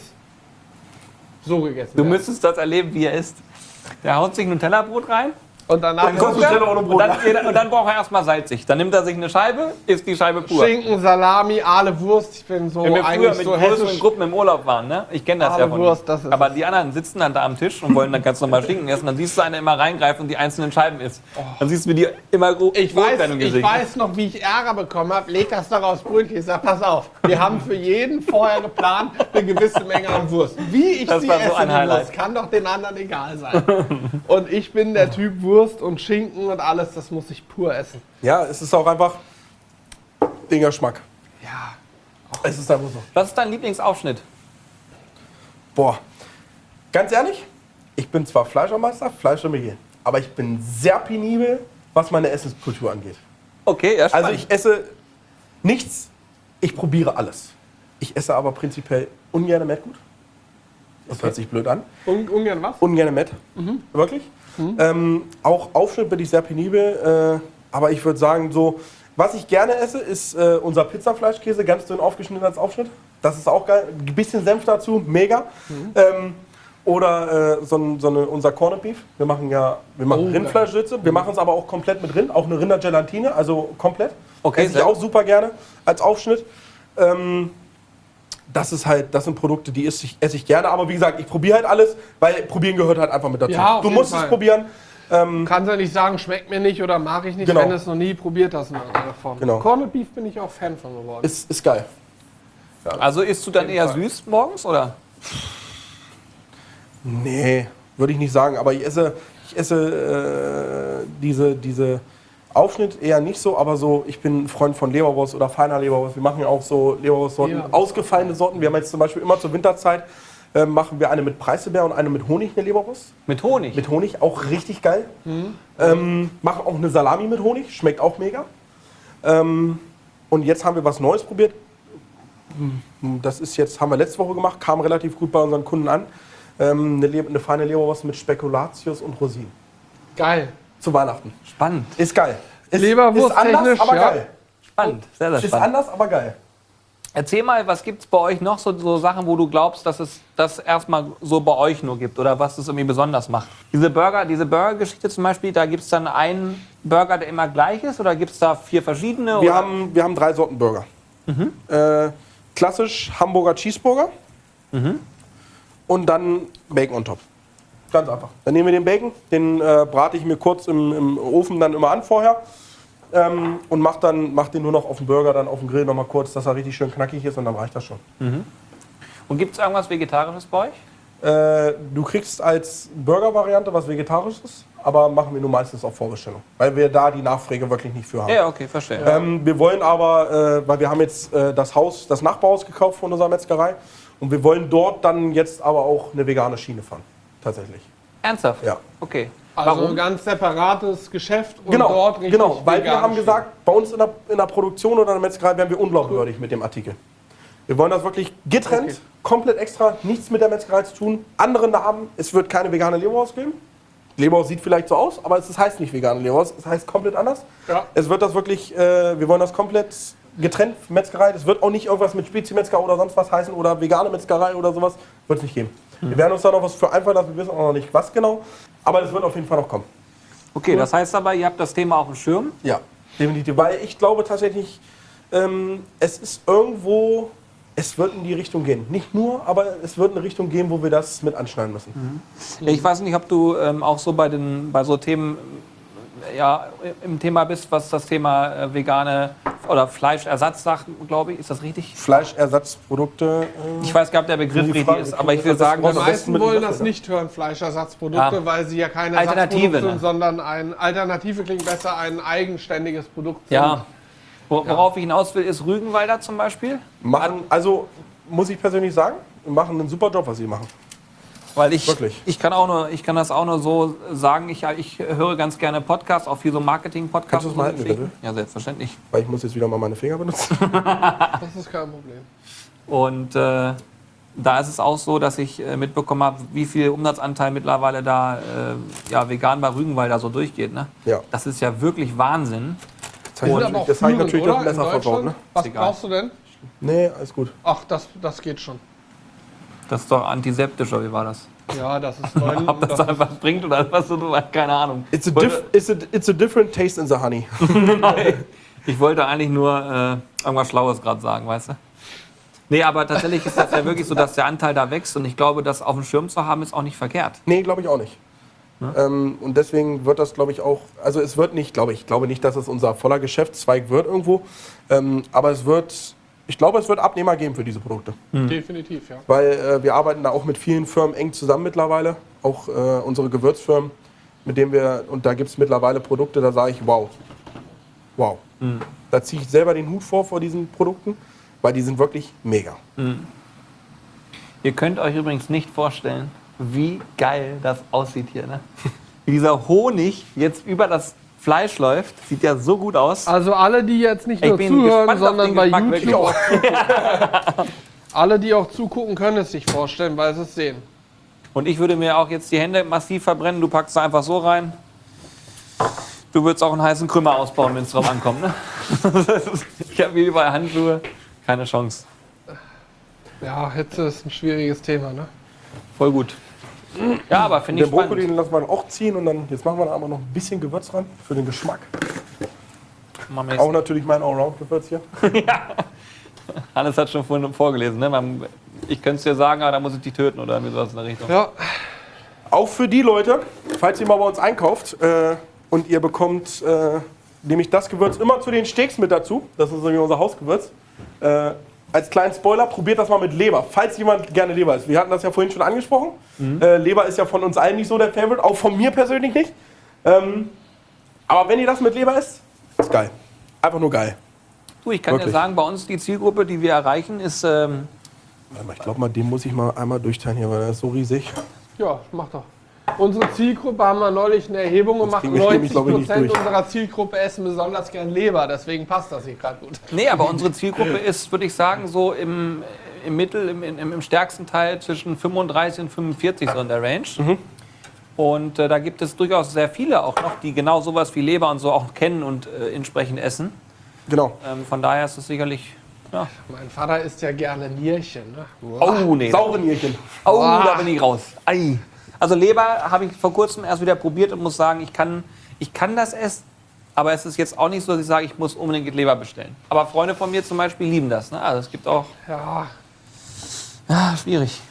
so gegessen Du werden. müsstest das erleben, wie er isst. Der haut sich ein Nutella-Brot rein. Und danach Dann kommst du ist schneller ohne Und Brot. dann, und dann braucht er erstmal salzig. Dann nimmt er sich eine Scheibe, isst die Scheibe pur. Schinken, Salami, Aale Wurst. Ich bin so Wenn wir früher eigentlich mit so größeren hessisch. Gruppen im Urlaub waren, ne? Ich kenne das Aber ja von Wurst, das ist Aber es. die anderen sitzen dann da am Tisch und wollen dann ganz normal Schinken essen. Dann siehst du eine immer reingreifen und die einzelnen Scheiben isst. Dann siehst du, wie die immer gro- Ich rot weiß, werden im ich Gesicht. weiß noch, wie ich Ärger bekommen habe. Leg das doch aufs Brötchen. Ich sag, pass auf. Wir haben für jeden vorher geplant eine gewisse Menge an Wurst. Wie ich Das sie war so esse, ein die Highlight. Wurst, kann doch den anderen egal sein. Und ich bin der Typ Wurst und Schinken und alles, das muss ich pur essen. Ja, es ist auch einfach. den Geschmack. Ja. Es ist einfach so. Was ist dein Lieblingsaufschnitt? Boah, ganz ehrlich, ich bin zwar Fleischermeister, Fleischsommelier, aber ich bin sehr penibel, was meine Essenskultur angeht. Okay, ja, spannend. Also ich esse nichts, ich probiere alles. Ich esse aber prinzipiell ungerne Mettgut. Das Okay. hört sich blöd an. Un ungern was? Ungerne Mett. Mhm. Wirklich. Ähm, auch Aufschnitt bin ich sehr penibel. Äh, aber ich würde sagen, so, was ich gerne esse, ist äh, unser Pizzafleischkäse, ganz dünn aufgeschnitten als Aufschnitt. Das ist auch geil. Ein bisschen Senf dazu, mega. Mhm. Ähm, oder äh, so, ein, so eine, unser Corned Beef. Wir machen ja wir machen Oh, Rindfleischsitze. Wir machen es aber auch komplett mit Rind. Auch eine Rindergelatine, also komplett. Okay, Esse ich sehr auch gut. super gerne als Aufschnitt. Ähm, das ist halt, das sind Produkte, die esse ich, esse ich gerne. Aber wie gesagt, ich probiere halt alles, weil probieren gehört halt einfach mit dazu. Ja, auf du jeden musst Fall. es probieren. Du kannst ja nicht sagen, schmeckt mir nicht oder mag ich nicht, Genau. wenn du es noch nie probiert hast in irgendeiner Form. Genau. Corned Beef bin ich auch Fan von geworden. Ist, ist geil. Also isst du dann jeden eher Fall. süß morgens, oder? Nee, würde ich nicht sagen. Aber ich esse, ich esse äh, diese, diese Aufschnitt eher nicht so, aber so, ich bin ein Freund von Leberwurst oder feiner Leberwurst. Wir machen ja auch so Leberwurstsorten, Leberwurst. ausgefallene Sorten. Wir haben jetzt zum Beispiel immer zur Winterzeit äh, machen wir eine mit Preiselbeer und eine mit Honig, eine Leberwurst. Mit Honig? Mit Honig, auch richtig geil. Ähm, machen auch eine Salami mit Honig, schmeckt auch mega. Ähm, und jetzt haben wir was Neues probiert. Das ist jetzt, haben wir letzte Woche gemacht, kam relativ gut bei unseren Kunden an. Ähm, eine, Le eine feine Leberwurst mit Spekulatius und Rosinen. Geil. Zu Weihnachten. Spannend. Ist geil. Ist, Leberwurst ist anders, technisch, aber ja. geil. Spannend. Sehr, sehr Ist spannend. anders, aber geil. Erzähl mal, was gibt es bei euch noch so, so Sachen, wo du glaubst, dass es das erstmal so bei euch nur gibt oder was es irgendwie besonders macht? Diese Burger, diese Burger-Geschichte zum Beispiel, da gibt es dann einen Burger, der immer gleich ist oder gibt es da vier verschiedene? Wir oder? haben, wir haben drei Sorten Burger. Äh, klassisch Hamburger Cheeseburger und dann Bacon on top. Ganz einfach. Dann nehmen wir den Bacon, den äh, brate ich mir kurz im, im Ofen dann immer an vorher ähm, und mach, dann, mach den nur noch auf den Burger, dann auf dem Grill noch mal kurz, dass er richtig schön knackig ist und dann reicht das schon. Und gibt es irgendwas Vegetarisches bei euch? Äh, du kriegst als Burger-Variante was Vegetarisches, aber machen wir nur meistens auf Vorbestellung, weil wir da die Nachfrage wirklich nicht für haben. Ja, okay, verstehe. Ähm, wir wollen aber, äh, weil wir haben jetzt äh, das Haus, das Nachbarhaus gekauft von unserer Metzgerei und wir wollen dort dann jetzt aber auch eine vegane Schiene fahren. Tatsächlich. Ernsthaft? Ja. Okay. Also Warum? ein ganz separates Geschäft und Genau, dort richtig genau, weil wir vegan haben stehen. gesagt, bei uns in der, in der Produktion oder in der Metzgerei wären wir unglaubwürdig mit dem Artikel. Wir wollen das wirklich getrennt, Okay. komplett extra, nichts mit der Metzgerei zu tun. Andere Namen, es wird keine vegane Leberwurst geben. Leberwurst sieht vielleicht so aus, aber es heißt nicht vegane Leberwurst, es heißt komplett anders. Ja. Es wird das wirklich, äh, wir wollen das komplett getrennt, Metzgerei. Es wird auch nicht irgendwas mit Spezi-Metzger oder sonst was heißen oder vegane Metzgerei oder sowas, wird es nicht geben. Wir werden uns da noch was für einfallen lassen, wir wissen auch noch nicht was genau, aber es wird auf jeden Fall noch kommen. Okay, das heißt aber, ihr habt das Thema auf dem Schirm. Ja, definitiv. Weil ich glaube tatsächlich, ähm, es ist irgendwo, es wird in die Richtung gehen. Nicht nur, aber es wird in eine Richtung gehen, wo wir das mit anschneiden müssen. Ja, ich weiß nicht, ob du ähm, auch so bei, den, bei so Themen äh, ja, im Thema bist, was das Thema äh, vegane oder Fleischersatz sagt, glaube ich. Ist das richtig? Fleischersatzprodukte. Äh, Ich weiß gar nicht, ob der Begriff Die richtig Frage, ist, aber ich will das sagen, muss Die dass am es besten meisten mit dem wollen Löffel, das ne? nicht hören, Fleischersatzprodukte, Ja. weil sie ja keine Alternative, Ersatzprodukte ne? sind, sondern ein Alternative klingt besser, ein eigenständiges Produkt sind. ja. Wo- Worauf ich hinaus will, ist Rügenwalder zum Beispiel. machen, also muss ich persönlich sagen, wir machen einen super Job, was sie machen. Weil ich, Wirklich? ich kann auch nur, ich kann das auch nur so sagen, ich, ich höre ganz gerne Podcasts, auch viel so Marketing-Podcasts. Kannst du das mal und halten, Geschichten. bitte? Ja, selbstverständlich. Weil ich muss jetzt wieder mal meine Finger benutzen. Das ist kein Problem. Und äh, da ist es auch so, dass ich äh, mitbekommen habe, wie viel Umsatzanteil mittlerweile da äh, ja, vegan bei Rügenwalder so durchgeht. Ne? Ja. Das ist ja wirklich Wahnsinn. Das habe ich Sind natürlich, aber auch das habe ich führend, natürlich das oder? Messer In verbaut. Deutschland? Ne? Was egal. brauchst du denn? Nee, alles gut. Ach, das, das geht schon. Das ist doch antiseptisch, oder wie war das? Ja, das ist neun. Ob das das einfach bringt oder was, du, keine Ahnung. It's a, Wollte- diff it's, a, it's a different taste in the honey. Ich wollte eigentlich nur äh, irgendwas Schlaues gerade sagen, weißt du? Nee, aber tatsächlich ist das ja wirklich so, dass der Anteil da wächst und ich glaube, das auf dem Schirm zu haben, ist auch nicht verkehrt. Nee, glaube ich auch nicht. Ähm, und deswegen wird das, glaube ich, auch, also es wird nicht, glaube ich, ich glaube nicht, dass es unser voller Geschäftszweig wird irgendwo, ähm, aber es wird, ich glaube, es wird Abnehmer geben für diese Produkte. Definitiv, ja. Weil äh, wir arbeiten da auch mit vielen Firmen eng zusammen mittlerweile, auch äh, unsere Gewürzfirmen, mit denen wir, und da gibt es mittlerweile Produkte, da sage ich, wow, wow. Mhm. Da ziehe ich selber den Hut vor vor diesen Produkten, weil die sind wirklich mega. Mhm. Ihr könnt euch übrigens nicht vorstellen, wie geil das aussieht hier. Ne? Wie dieser Honig jetzt über das Fleisch läuft. Sieht ja so gut aus. Also alle, die jetzt nicht Ich nur bin zuhören, gespannt auf sondern den bei Geschmack, wirklich. YouTube auch alle, die auch zugucken, können es sich vorstellen, weil sie es sehen. Und ich würde mir auch jetzt die Hände massiv verbrennen. Du packst es einfach so rein. Du würdest auch einen heißen Krümmer ausbauen, wenn es drauf ankommt. Ne? Ich habe wie überall Handschuhe. Keine Chance. Ja, Hitze ist ein schwieriges Thema, ne? Voll gut. Ja, aber finde ich Den Brokkoli spannend. den lassen wir auch ziehen und dann jetzt machen wir da aber noch ein bisschen Gewürz ran für den Geschmack. Machen wir Auch jetzt- natürlich mein Allround-Gewürz hier. Hannes hat schon vorhin vorgelesen. Ne? Man- Ich könnte es dir sagen, aber da muss ich die töten oder irgendwie sowas in der Richtung. Ja, Auch für die Leute, falls ihr mal bei uns einkauft äh, und ihr bekommt äh, nämlich das Gewürz immer zu den Steaks mit dazu. Das ist nämlich unser Hausgewürz. Äh, als kleinen Spoiler, probiert das mal mit Leber, falls jemand gerne Leber isst. Wir hatten das ja vorhin schon angesprochen. Mhm. Äh, Leber ist ja von uns allen nicht so der Favorite, auch von mir persönlich nicht. Ähm, aber wenn ihr das mit Leber isst, ist geil. Einfach nur geil. Du, ich kann Wirklich. dir sagen, bei uns die Zielgruppe, die wir erreichen, ist ähm, Warte mal, ich glaube mal, den muss ich mal einmal durchteilen hier, weil der ist so riesig. ja, mach doch. Unsere Zielgruppe haben wir neulich eine Erhebung gemacht. kriegen wir nämlich, neunzig glaub ich, nicht Prozent durch. unserer Zielgruppe essen besonders gern Leber, deswegen passt das hier gerade gut. Nee, aber unsere Zielgruppe ist, würde ich sagen, so im, im Mittel, im, im, im stärksten Teil zwischen fünfunddreißig und fünfundvierzig so in der Range. Mhm. Und äh, da gibt es durchaus sehr viele auch noch, die genau sowas wie Leber und so auch kennen und äh, entsprechend essen. Genau. Ähm, von daher ist es sicherlich... Ja. Mein Vater isst ja gerne Nierchen, ne? Oh, nee. Saure Nierchen. Oh, Ah. da bin ich raus. Ei. Also Leber habe ich vor kurzem erst wieder probiert und muss sagen, ich kann, ich kann das essen. Aber es ist jetzt auch nicht so, dass ich sage, ich muss unbedingt Leber bestellen. Aber Freunde von mir zum Beispiel lieben das. Ne? Also es gibt auch... Ja, Ah, schwierig.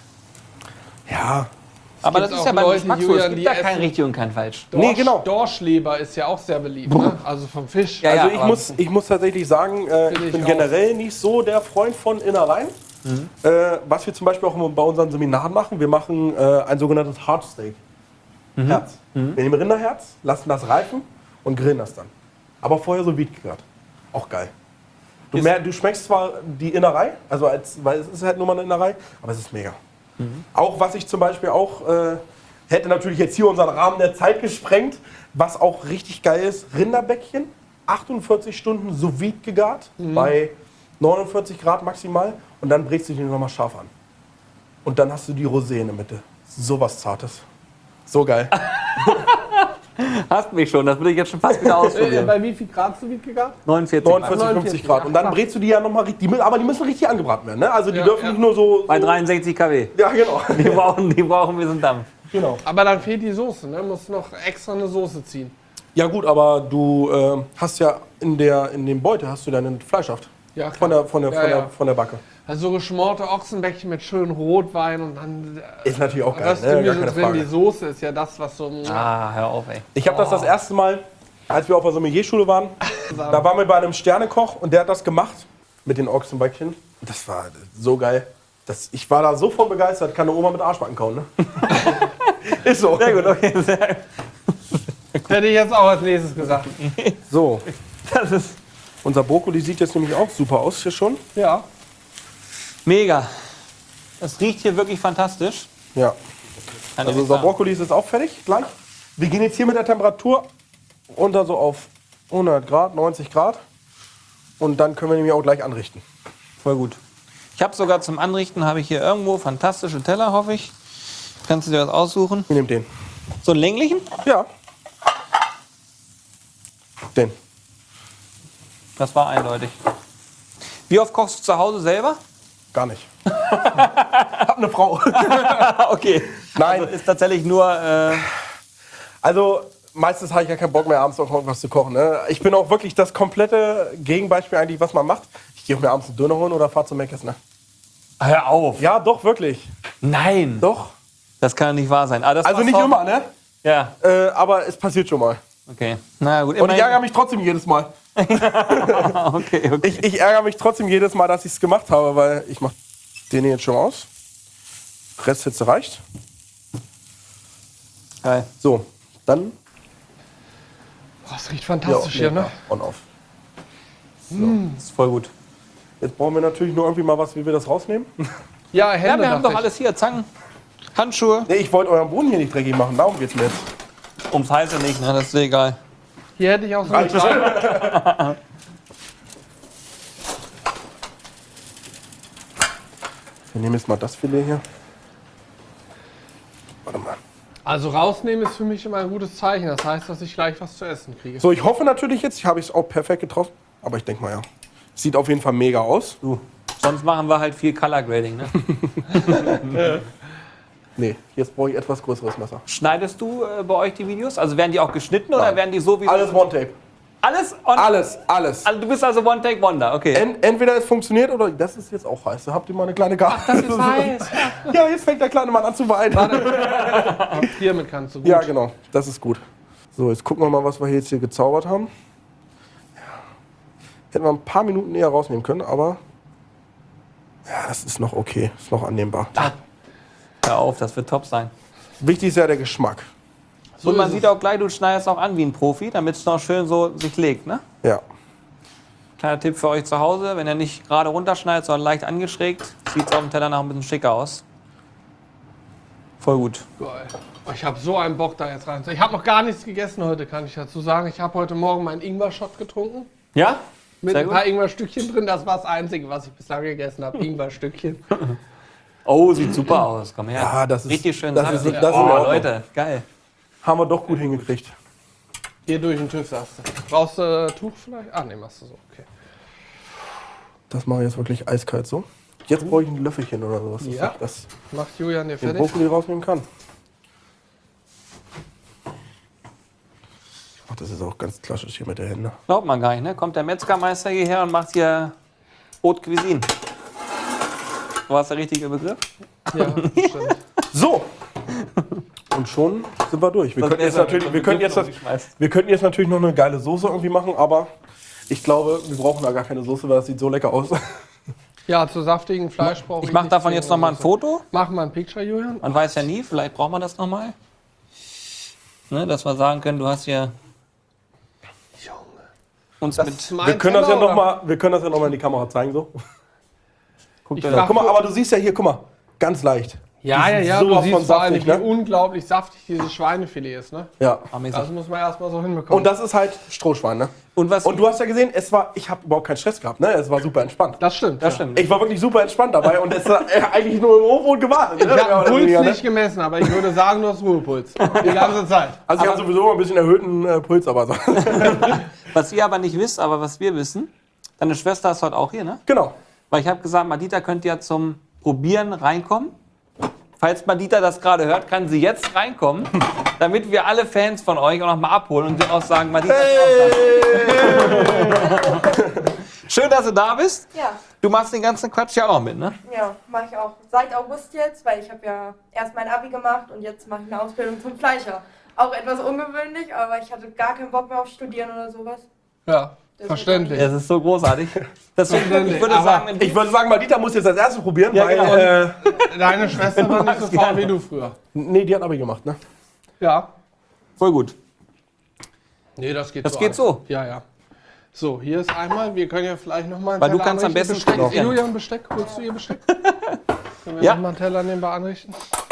Ja. Aber gibt das ist auch ja beim Leute, Geschmack so. Es Julian, gibt die da kein essen- richtig und kein falsch. Dorsch, Nee, genau. Dorschleber ist ja auch sehr beliebt, ne? Also vom Fisch. Ja, Also ja, ich, aber- muss, ich muss tatsächlich sagen, äh, Finde ich ich bin auch. generell nicht so der Freund von Innereien. Äh, was wir zum Beispiel auch immer bei unseren Seminaren machen, wir machen äh, ein sogenanntes Heartsteak. Herz. Wir nehmen Rinderherz, lassen das reifen und grillen das dann. Aber vorher so Wiedgegart. Auch geil. Du, Ist- mer du schmeckst zwar die Innerei, also als, weil es ist halt nur mal eine Innerei, aber es ist mega. Auch was ich zum Beispiel auch, äh, hätte natürlich jetzt hier unseren Rahmen der Zeit gesprengt, was auch richtig geil ist, Rinderbäckchen, achtundvierzig Stunden sous vide gegart, bei neunundvierzig Grad maximal und dann brätst du die nochmal scharf an. Und dann hast du die Rosé in der Mitte. Sowas Zartes. So geil. Hast mich schon, das würde ich jetzt schon fast wieder Äh, ausprobieren. bei wie viel Grad so gegangen? neunundvierzig. neunundvierzig, fünfzig Grad. Und dann brätst du die ja nochmal richtig, die mü- aber die müssen richtig angebraten werden. Ne? Also die Ja, dürfen ja. nicht nur so... Bei so dreiundsechzig Kilowatt. ja, genau. Die brauchen, die brauchen ein bisschen Dampf. genau. Aber dann fehlt die Soße, ne? Muss noch extra eine Soße ziehen. Ja gut, aber du äh, hast ja in, der, in dem Beutel hast du deinen Fleischhaft. Ja, Von der, von, der, Ja, von, der, ja. von der Backe. Also so geschmorte Ochsenbäckchen mit schönem Rotwein und dann äh, Ist natürlich auch geil, ne? Gar Röstgemüse keine drin. Die Frage. Soße ist ja das, was so... Ah, hör auf, ey. Ich habe das das erste Mal, als wir auf der Sommelierschule waren, da waren wir bei einem Sternekoch und der hat das gemacht mit den Ochsenbäckchen. Das war so geil. Das, ich war da so von begeistert, kann eine Oma mit Arschbacken kauen, ne? Ist so. Sehr gut, okay. Sehr, Hätte ich jetzt auch als nächstes gesagt. So, das ist unser Brokkoli sieht jetzt nämlich auch super aus hier schon. Ja. mega. Das riecht hier wirklich fantastisch. Ja. Kann Also ich unser sagen. Brokkoli ist jetzt auch fertig, gleich. Wir gehen jetzt hier mit der Temperatur runter so auf hundert Grad, neunzig Grad. Und dann können wir nämlich auch gleich anrichten. Voll gut. Ich habe sogar zum Anrichten, habe ich hier irgendwo fantastische Teller, hoffe ich. Kannst du dir was aussuchen? Ich nehme den. So einen länglichen? Ja. Den. Das war eindeutig. Wie oft kochst du zu Hause selber? Gar nicht. Hab eine Frau. Okay. Nein. Also ist tatsächlich nur... Äh, Also meistens habe ich ja keinen Bock mehr, abends noch irgendwas zu kochen. Ne? Ich bin auch wirklich das komplette Gegenbeispiel eigentlich, was man macht. Ich gehe mir abends einen Döner holen oder fahre zum Meckes. Ne? hör auf. Ja, doch, wirklich. Nein. Doch. Das kann nicht wahr sein. Ah, das Also war nicht so- immer, ne? Ja, Äh, aber es passiert schon mal. okay. Na gut, Und ich immerhin. ärgere mich trotzdem jedes Mal. okay, okay. Ich, ich ärgere mich trotzdem jedes Mal, dass ich es gemacht habe, weil ich mache den hier jetzt schon aus. Resthitze reicht. Geil. So, dann... Boah, das riecht fantastisch hier, ne? On off. Das ist voll gut. Jetzt brauchen wir natürlich nur irgendwie mal was, wie wir das rausnehmen. Ja, Hände, Ja, wir haben dachte doch ich. alles hier. Zangen, Handschuhe. Nee, ich wollte euren Boden hier nicht dreckig machen, darum geht's mir jetzt. Ums Heiße nicht, ne? Das ist egal. Hier hätte ich auch so eine kleine... Wir nehmen jetzt mal das Filet hier. Warte mal. Also rausnehmen ist für mich immer ein gutes Zeichen. Das heißt, dass ich gleich was zu essen kriege. So, ich hoffe natürlich jetzt, ich habe es auch perfekt getroffen. Aber ich denke mal ja. Sieht auf jeden Fall mega aus. Du. Sonst machen wir halt viel Color Grading, ne? Nee, jetzt brauche ich etwas größeres Messer. Schneidest du äh, bei euch die Videos? Also werden die auch geschnitten oder Nein. werden die so wie... Alles One-Tape. Alles? On Alles, alles. Also du bist also One-Take-Wonder, okay. Ent, entweder es funktioniert oder das ist jetzt auch heiß. Da habt ihr mal eine kleine Gabel. Das ist heiß. Ja, jetzt fängt der kleine Mann an zu weinen. Hiermit kannst du gut. Ja, genau. Das ist gut. So, jetzt gucken wir mal, was wir jetzt hier gezaubert haben. Ja. Hätten wir ein paar Minuten eher rausnehmen können, aber ja, das ist noch okay. Ist noch annehmbar. Hör auf, das wird top sein. Wichtig ist ja der Geschmack. So Und man ist sieht es. auch gleich, du schneidest auch an wie ein Profi, damit es noch schön so sich legt, ne? Ja. Kleiner Tipp für euch zu Hause, wenn ihr nicht gerade runterschneidet, sondern leicht angeschrägt, sieht es auf dem Teller noch ein bisschen schicker aus. Voll gut. Geil. Oh, ich habe so einen Bock da jetzt rein. Ich habe noch gar nichts gegessen heute, kann ich dazu sagen. Ich habe heute Morgen meinen Ingwer-Shot getrunken. Ja? Mit Sehr ein gut. paar Ingwer-Stückchen drin. Das war das Einzige, was ich bislang gegessen habe. Ingwer-Stückchen. Oh, sieht super aus. Komm her. Ja, das ist- Richtig schön das saftig. ist- das ist in oh, Ordnung. Leute, geil. Haben wir doch gut hingekriegt. Hier durch den TÜV sagst du. Brauchst du äh, Tuch vielleicht? Ah, nee, machst du so. Okay. Das mache ich jetzt wirklich eiskalt so. Jetzt brauche ich ein Löffelchen oder sowas, dass Ja. ich das Macht Julian dir den fertig? Brokkoli rausnehmen kann. Ach, das ist auch ganz klassisch hier mit der Hände. Glaubt man gar nicht, ne? Kommt der Metzgermeister hierher und macht hier Haute Cuisine. War das der richtige Begriff? Ja, stimmt. So. Und schon sind wir durch. Wir könnten jetzt natürlich, wir könnten jetzt, wir könnten jetzt natürlich noch eine geile Soße irgendwie machen, aber ich glaube, wir brauchen da gar keine Soße, weil das sieht so lecker aus. Ja, zu saftigen Fleisch brauche ich Ich mache nicht davon viel jetzt noch mal ein Soße. Foto. Mach mal ein Picture, Julian. Man weiß ja nie, vielleicht braucht man das noch mal. Ne, dass wir sagen können, du hast hier uns mit... Mein Wir können das ja Teller, noch mal, wir können das ja noch mal in die Kamera zeigen so. Guckt Ich euch frag- das- Guck mal, aber du siehst ja hier, guck mal, ganz leicht. Ja, ja, Die ja, sind du sowas siehst von vor allem, saftig, wie ne? unglaublich saftig dieses Schweinefilet ist, ne? Ja. Amazing. Das muss man erstmal so hinbekommen. Und das ist halt Strohschwein, ne? Und was... Und du hast ja gesehen, es war, ich habe überhaupt keinen Stress gehabt, ne? Es war super entspannt. das stimmt. das ja. stimmt. Ich war wirklich super entspannt dabei und es war äh, eigentlich nur im Hof und gewartet. Ich ne? habe Mehr den oder Puls weniger, ne? nicht gemessen, aber ich würde sagen, du hast Ruhepuls. Die ganze Zeit. Also ich habe sowieso immer ein bisschen erhöhten äh, Puls, aber so. Was ihr aber nicht wisst, aber was wir wissen, deine Schwester ist heute auch hier, ne? Genau. Weil ich habe gesagt, Madita könnte ja zum Probieren reinkommen. Falls Madita das gerade hört, kann sie jetzt reinkommen, damit wir alle Fans von euch auch noch mal abholen und auch sagen, Madita ist auch da. Schön, dass du da bist. Ja, Du machst den ganzen Quatsch ja auch mit, ne? ja, mache ich auch seit August jetzt, weil ich habe ja erst mein Abi gemacht und jetzt mache ich eine Ausbildung zum Fleischer. Auch etwas ungewöhnlich, aber ich hatte gar keinen Bock mehr auf Studieren oder sowas. Ja, verständlich. Es ist so großartig. Deswegen, ich würde Aber sagen, wenn du Ich würde sagen, Madita muss jetzt als erstes probieren, Ja, weil. genau. Äh, Deine Schwester war nicht so magst faul gerne. wie du früher. nee, die hat Abi gemacht, ne? Ja. voll gut. Nee, das geht Das so. geht alles. so. Ja, ja. So, hier ist einmal, wir können ja vielleicht nochmal einen Weil du Teller kannst am anrichten. besten Besteck. stehen. Julian, Besteck, holst du ihr Besteck? Können wir Ja. nochmal einen Teller nebenbei anrichten?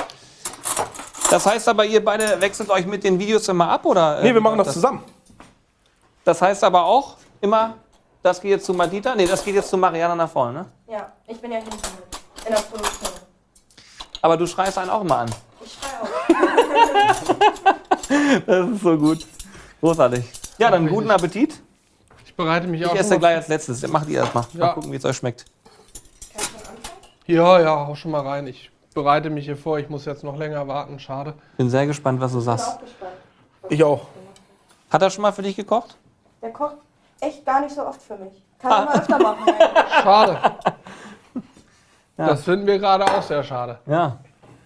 Das heißt aber, ihr beide wechselt euch mit den Videos immer ab, oder? Nee, wir machen das zusammen. Das heißt aber auch immer, das geht jetzt zu Madita. Nee, das geht jetzt zu Mariana nach vorne, ne? Ja, ich bin ja hinten mit, in der Produktion. Aber du schreist einen auch immer an. Ich schreie auch. Das ist so gut. Großartig. Ja, dann guten Appetit. Ich bereite mich Ich auch esse schon mal- gleich als letztes. Macht ihr erstmal. Mal Ja. gucken, wie es euch schmeckt. Kann ich schon anfangen? Ja, ja, hau schon mal rein. Ich bereite mich hier vor. Ich muss jetzt noch länger warten. Schade. Bin sehr gespannt, was du Ich bin sagst. auch gespannt. Ich auch. Hat er schon mal für dich gekocht? Der kocht echt gar nicht so oft für mich. Kann er mal öfter machen. eigentlich. Schade. Ja. Das finden wir gerade auch sehr schade. Ja.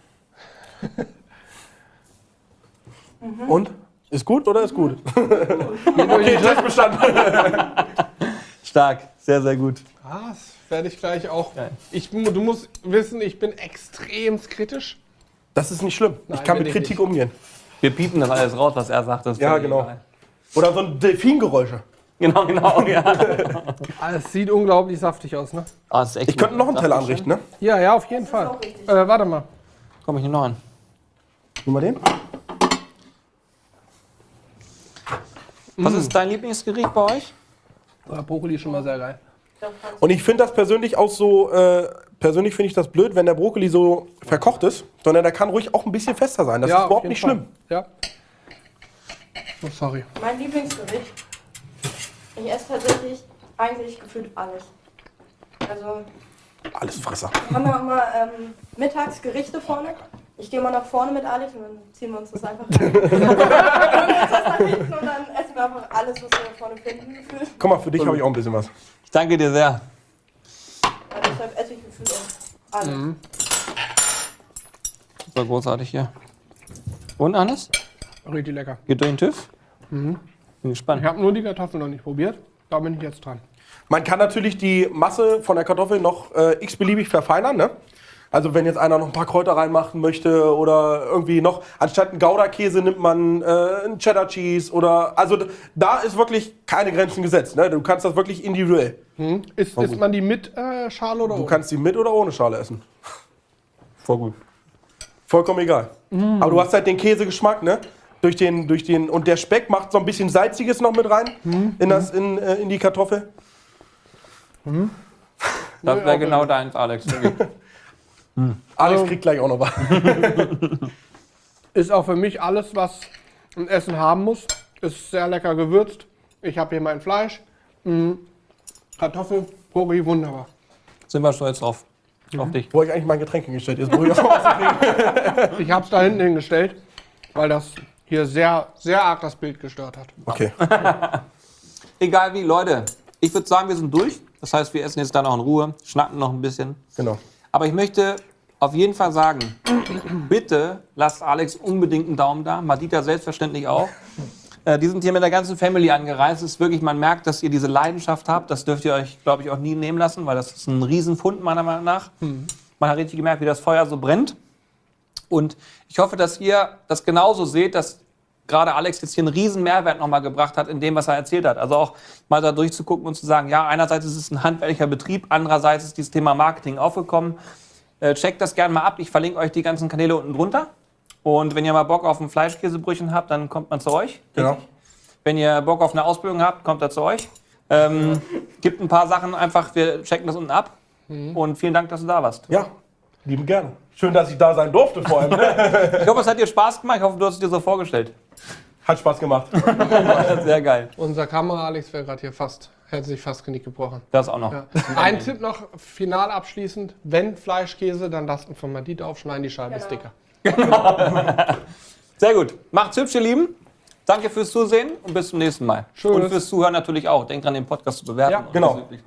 Und? Ist gut oder ist gut? Okay, Test bestanden. Stark. Sehr, sehr gut. Ah, das werde ich gleich auch. Geil. Ich, mu- du musst wissen, ich bin extrem kritisch. Das ist nicht schlimm. Nein, ich kann bin mit ich Kritik nicht. umgehen. Wir piepen das alles raus, was er sagt. Das ist Ja, völlig genau. egal. Oder so ein Delfingeräusche. Genau, genau, ja. Ah, es sieht unglaublich saftig aus, ne? Ah, das ist echt Ich könnte noch einen Teller anrichten, ne? Ja, ja, auf jeden Das ist Fall. auch richtig. Äh, warte mal. Komm, ich nehme noch einen. Nimm mal den. Was ist dein Lieblingsgericht bei euch? Ah, Brokkoli ist schon mal sehr geil. Und ich finde das persönlich auch so, äh, persönlich finde ich das blöd, wenn der Brokkoli so verkocht ist, sondern der kann ruhig auch ein bisschen fester sein. Das ja, ist auf überhaupt jeden nicht Fall. schlimm. Ja. Oh, sorry. Mein Lieblingsgericht. Ich esse tatsächlich eigentlich gefühlt alles. Also, Alles Fresser. wir haben ja immer ähm, mittags Gerichte vorne. Ich gehe mal nach vorne mit Alex und dann ziehen wir uns das einfach rein. Wir holen uns das nach hinten und dann essen wir einfach alles, was wir da vorne finden, gefühlt. Guck mal, für dich habe ich auch ein bisschen was. Ich danke dir sehr. Ja, deshalb esse ich gefühlt auch alles. Mhm. Super großartig hier. Und, Hannes? Richtig lecker. Geht durch den TÜV? Mhm. Bin gespannt. Ich habe nur die Kartoffeln noch nicht probiert. Da bin ich jetzt dran. Man kann natürlich die Masse von der Kartoffel noch äh, x-beliebig verfeinern, ne? Also wenn jetzt einer noch ein paar Kräuter reinmachen möchte oder irgendwie noch, anstatt einen Gouda-Käse nimmt man äh, einen Cheddar-Cheese oder, also d- da ist wirklich keine Grenzen gesetzt, ne? Du kannst das wirklich individuell. Mhm. Ist, isst man die mit äh, Schale oder Du ohne? kannst die mit oder ohne Schale essen. Voll gut. Vollkommen egal. Aber du hast halt den Käsegeschmack, ne? Durch den, durch den, und der Speck macht so ein bisschen Salziges noch mit rein in, das, in, äh, in die Kartoffel. Das Nee, wäre auch genau gut. deins, Alex. wirklich. Alex Also- kriegt gleich auch noch was. Ist auch für mich alles, was ein Essen haben muss. Ist sehr lecker gewürzt. Ich habe hier mein Fleisch. Mhm. Kartoffel, Brokkoli, wunderbar. Sind wir stolz drauf. Auf dich. Wo hab ich eigentlich mein Getränk hingestellt? Jetzt muss ich auch was kriegen. Ich habe es da hinten hingestellt, weil das hier sehr, sehr arg das Bild gestört hat. Okay. Egal wie, Leute. Ich würde sagen, wir sind durch. Das heißt, wir essen jetzt da noch in Ruhe, schnacken noch ein bisschen. Genau. Aber ich möchte auf jeden Fall sagen, bitte lasst Alex unbedingt einen Daumen da. Madita selbstverständlich auch. Äh, die sind hier mit der ganzen Family angereist. Es ist wirklich, man merkt, dass ihr diese Leidenschaft habt. Das dürft ihr euch, glaube ich, auch nie nehmen lassen, weil das ist ein Riesenfund meiner Meinung nach. Man hat richtig gemerkt, wie das Feuer so brennt. Und ich hoffe, dass ihr das genauso seht, dass gerade Alex jetzt hier einen riesen Mehrwert nochmal gebracht hat in dem, was er erzählt hat. Also auch mal da durchzugucken und zu sagen, ja, einerseits ist es ein handwerklicher Betrieb, andererseits ist dieses Thema Marketing aufgekommen. Äh, checkt das gerne mal ab. Ich verlinke euch die ganzen Kanäle unten drunter. Und wenn ihr mal Bock auf ein Fleischkäsebrötchen habt, dann kommt man zu euch. Genau. Wenn ihr Bock auf eine Ausbildung habt, kommt er zu euch. Ähm, gibt ein paar Sachen einfach, wir checken das unten ab. Und vielen Dank, dass du da warst. Ja, lieben gerne. Schön, dass ich da sein durfte vor allem. Ne? Ich hoffe, es hat dir Spaß gemacht. Ich hoffe, du hast es dir so vorgestellt. Hat Spaß gemacht. Sehr geil. Unser Kamera Alex wäre gerade hier fast, hätte sich fast Genick gebrochen. Das auch noch. Ja. Ein Tipp noch, final abschließend, wenn Fleischkäse, dann lasst ihn von Madita aufschneiden, die Scheibe ist dicker. Sehr gut. Macht's hübsch, ihr Lieben. Danke fürs Zusehen und bis zum nächsten Mal. Tschüss. Und fürs Zuhören natürlich auch. Denkt dran, den Podcast zu bewerten. Ja, Und genau. das übliche.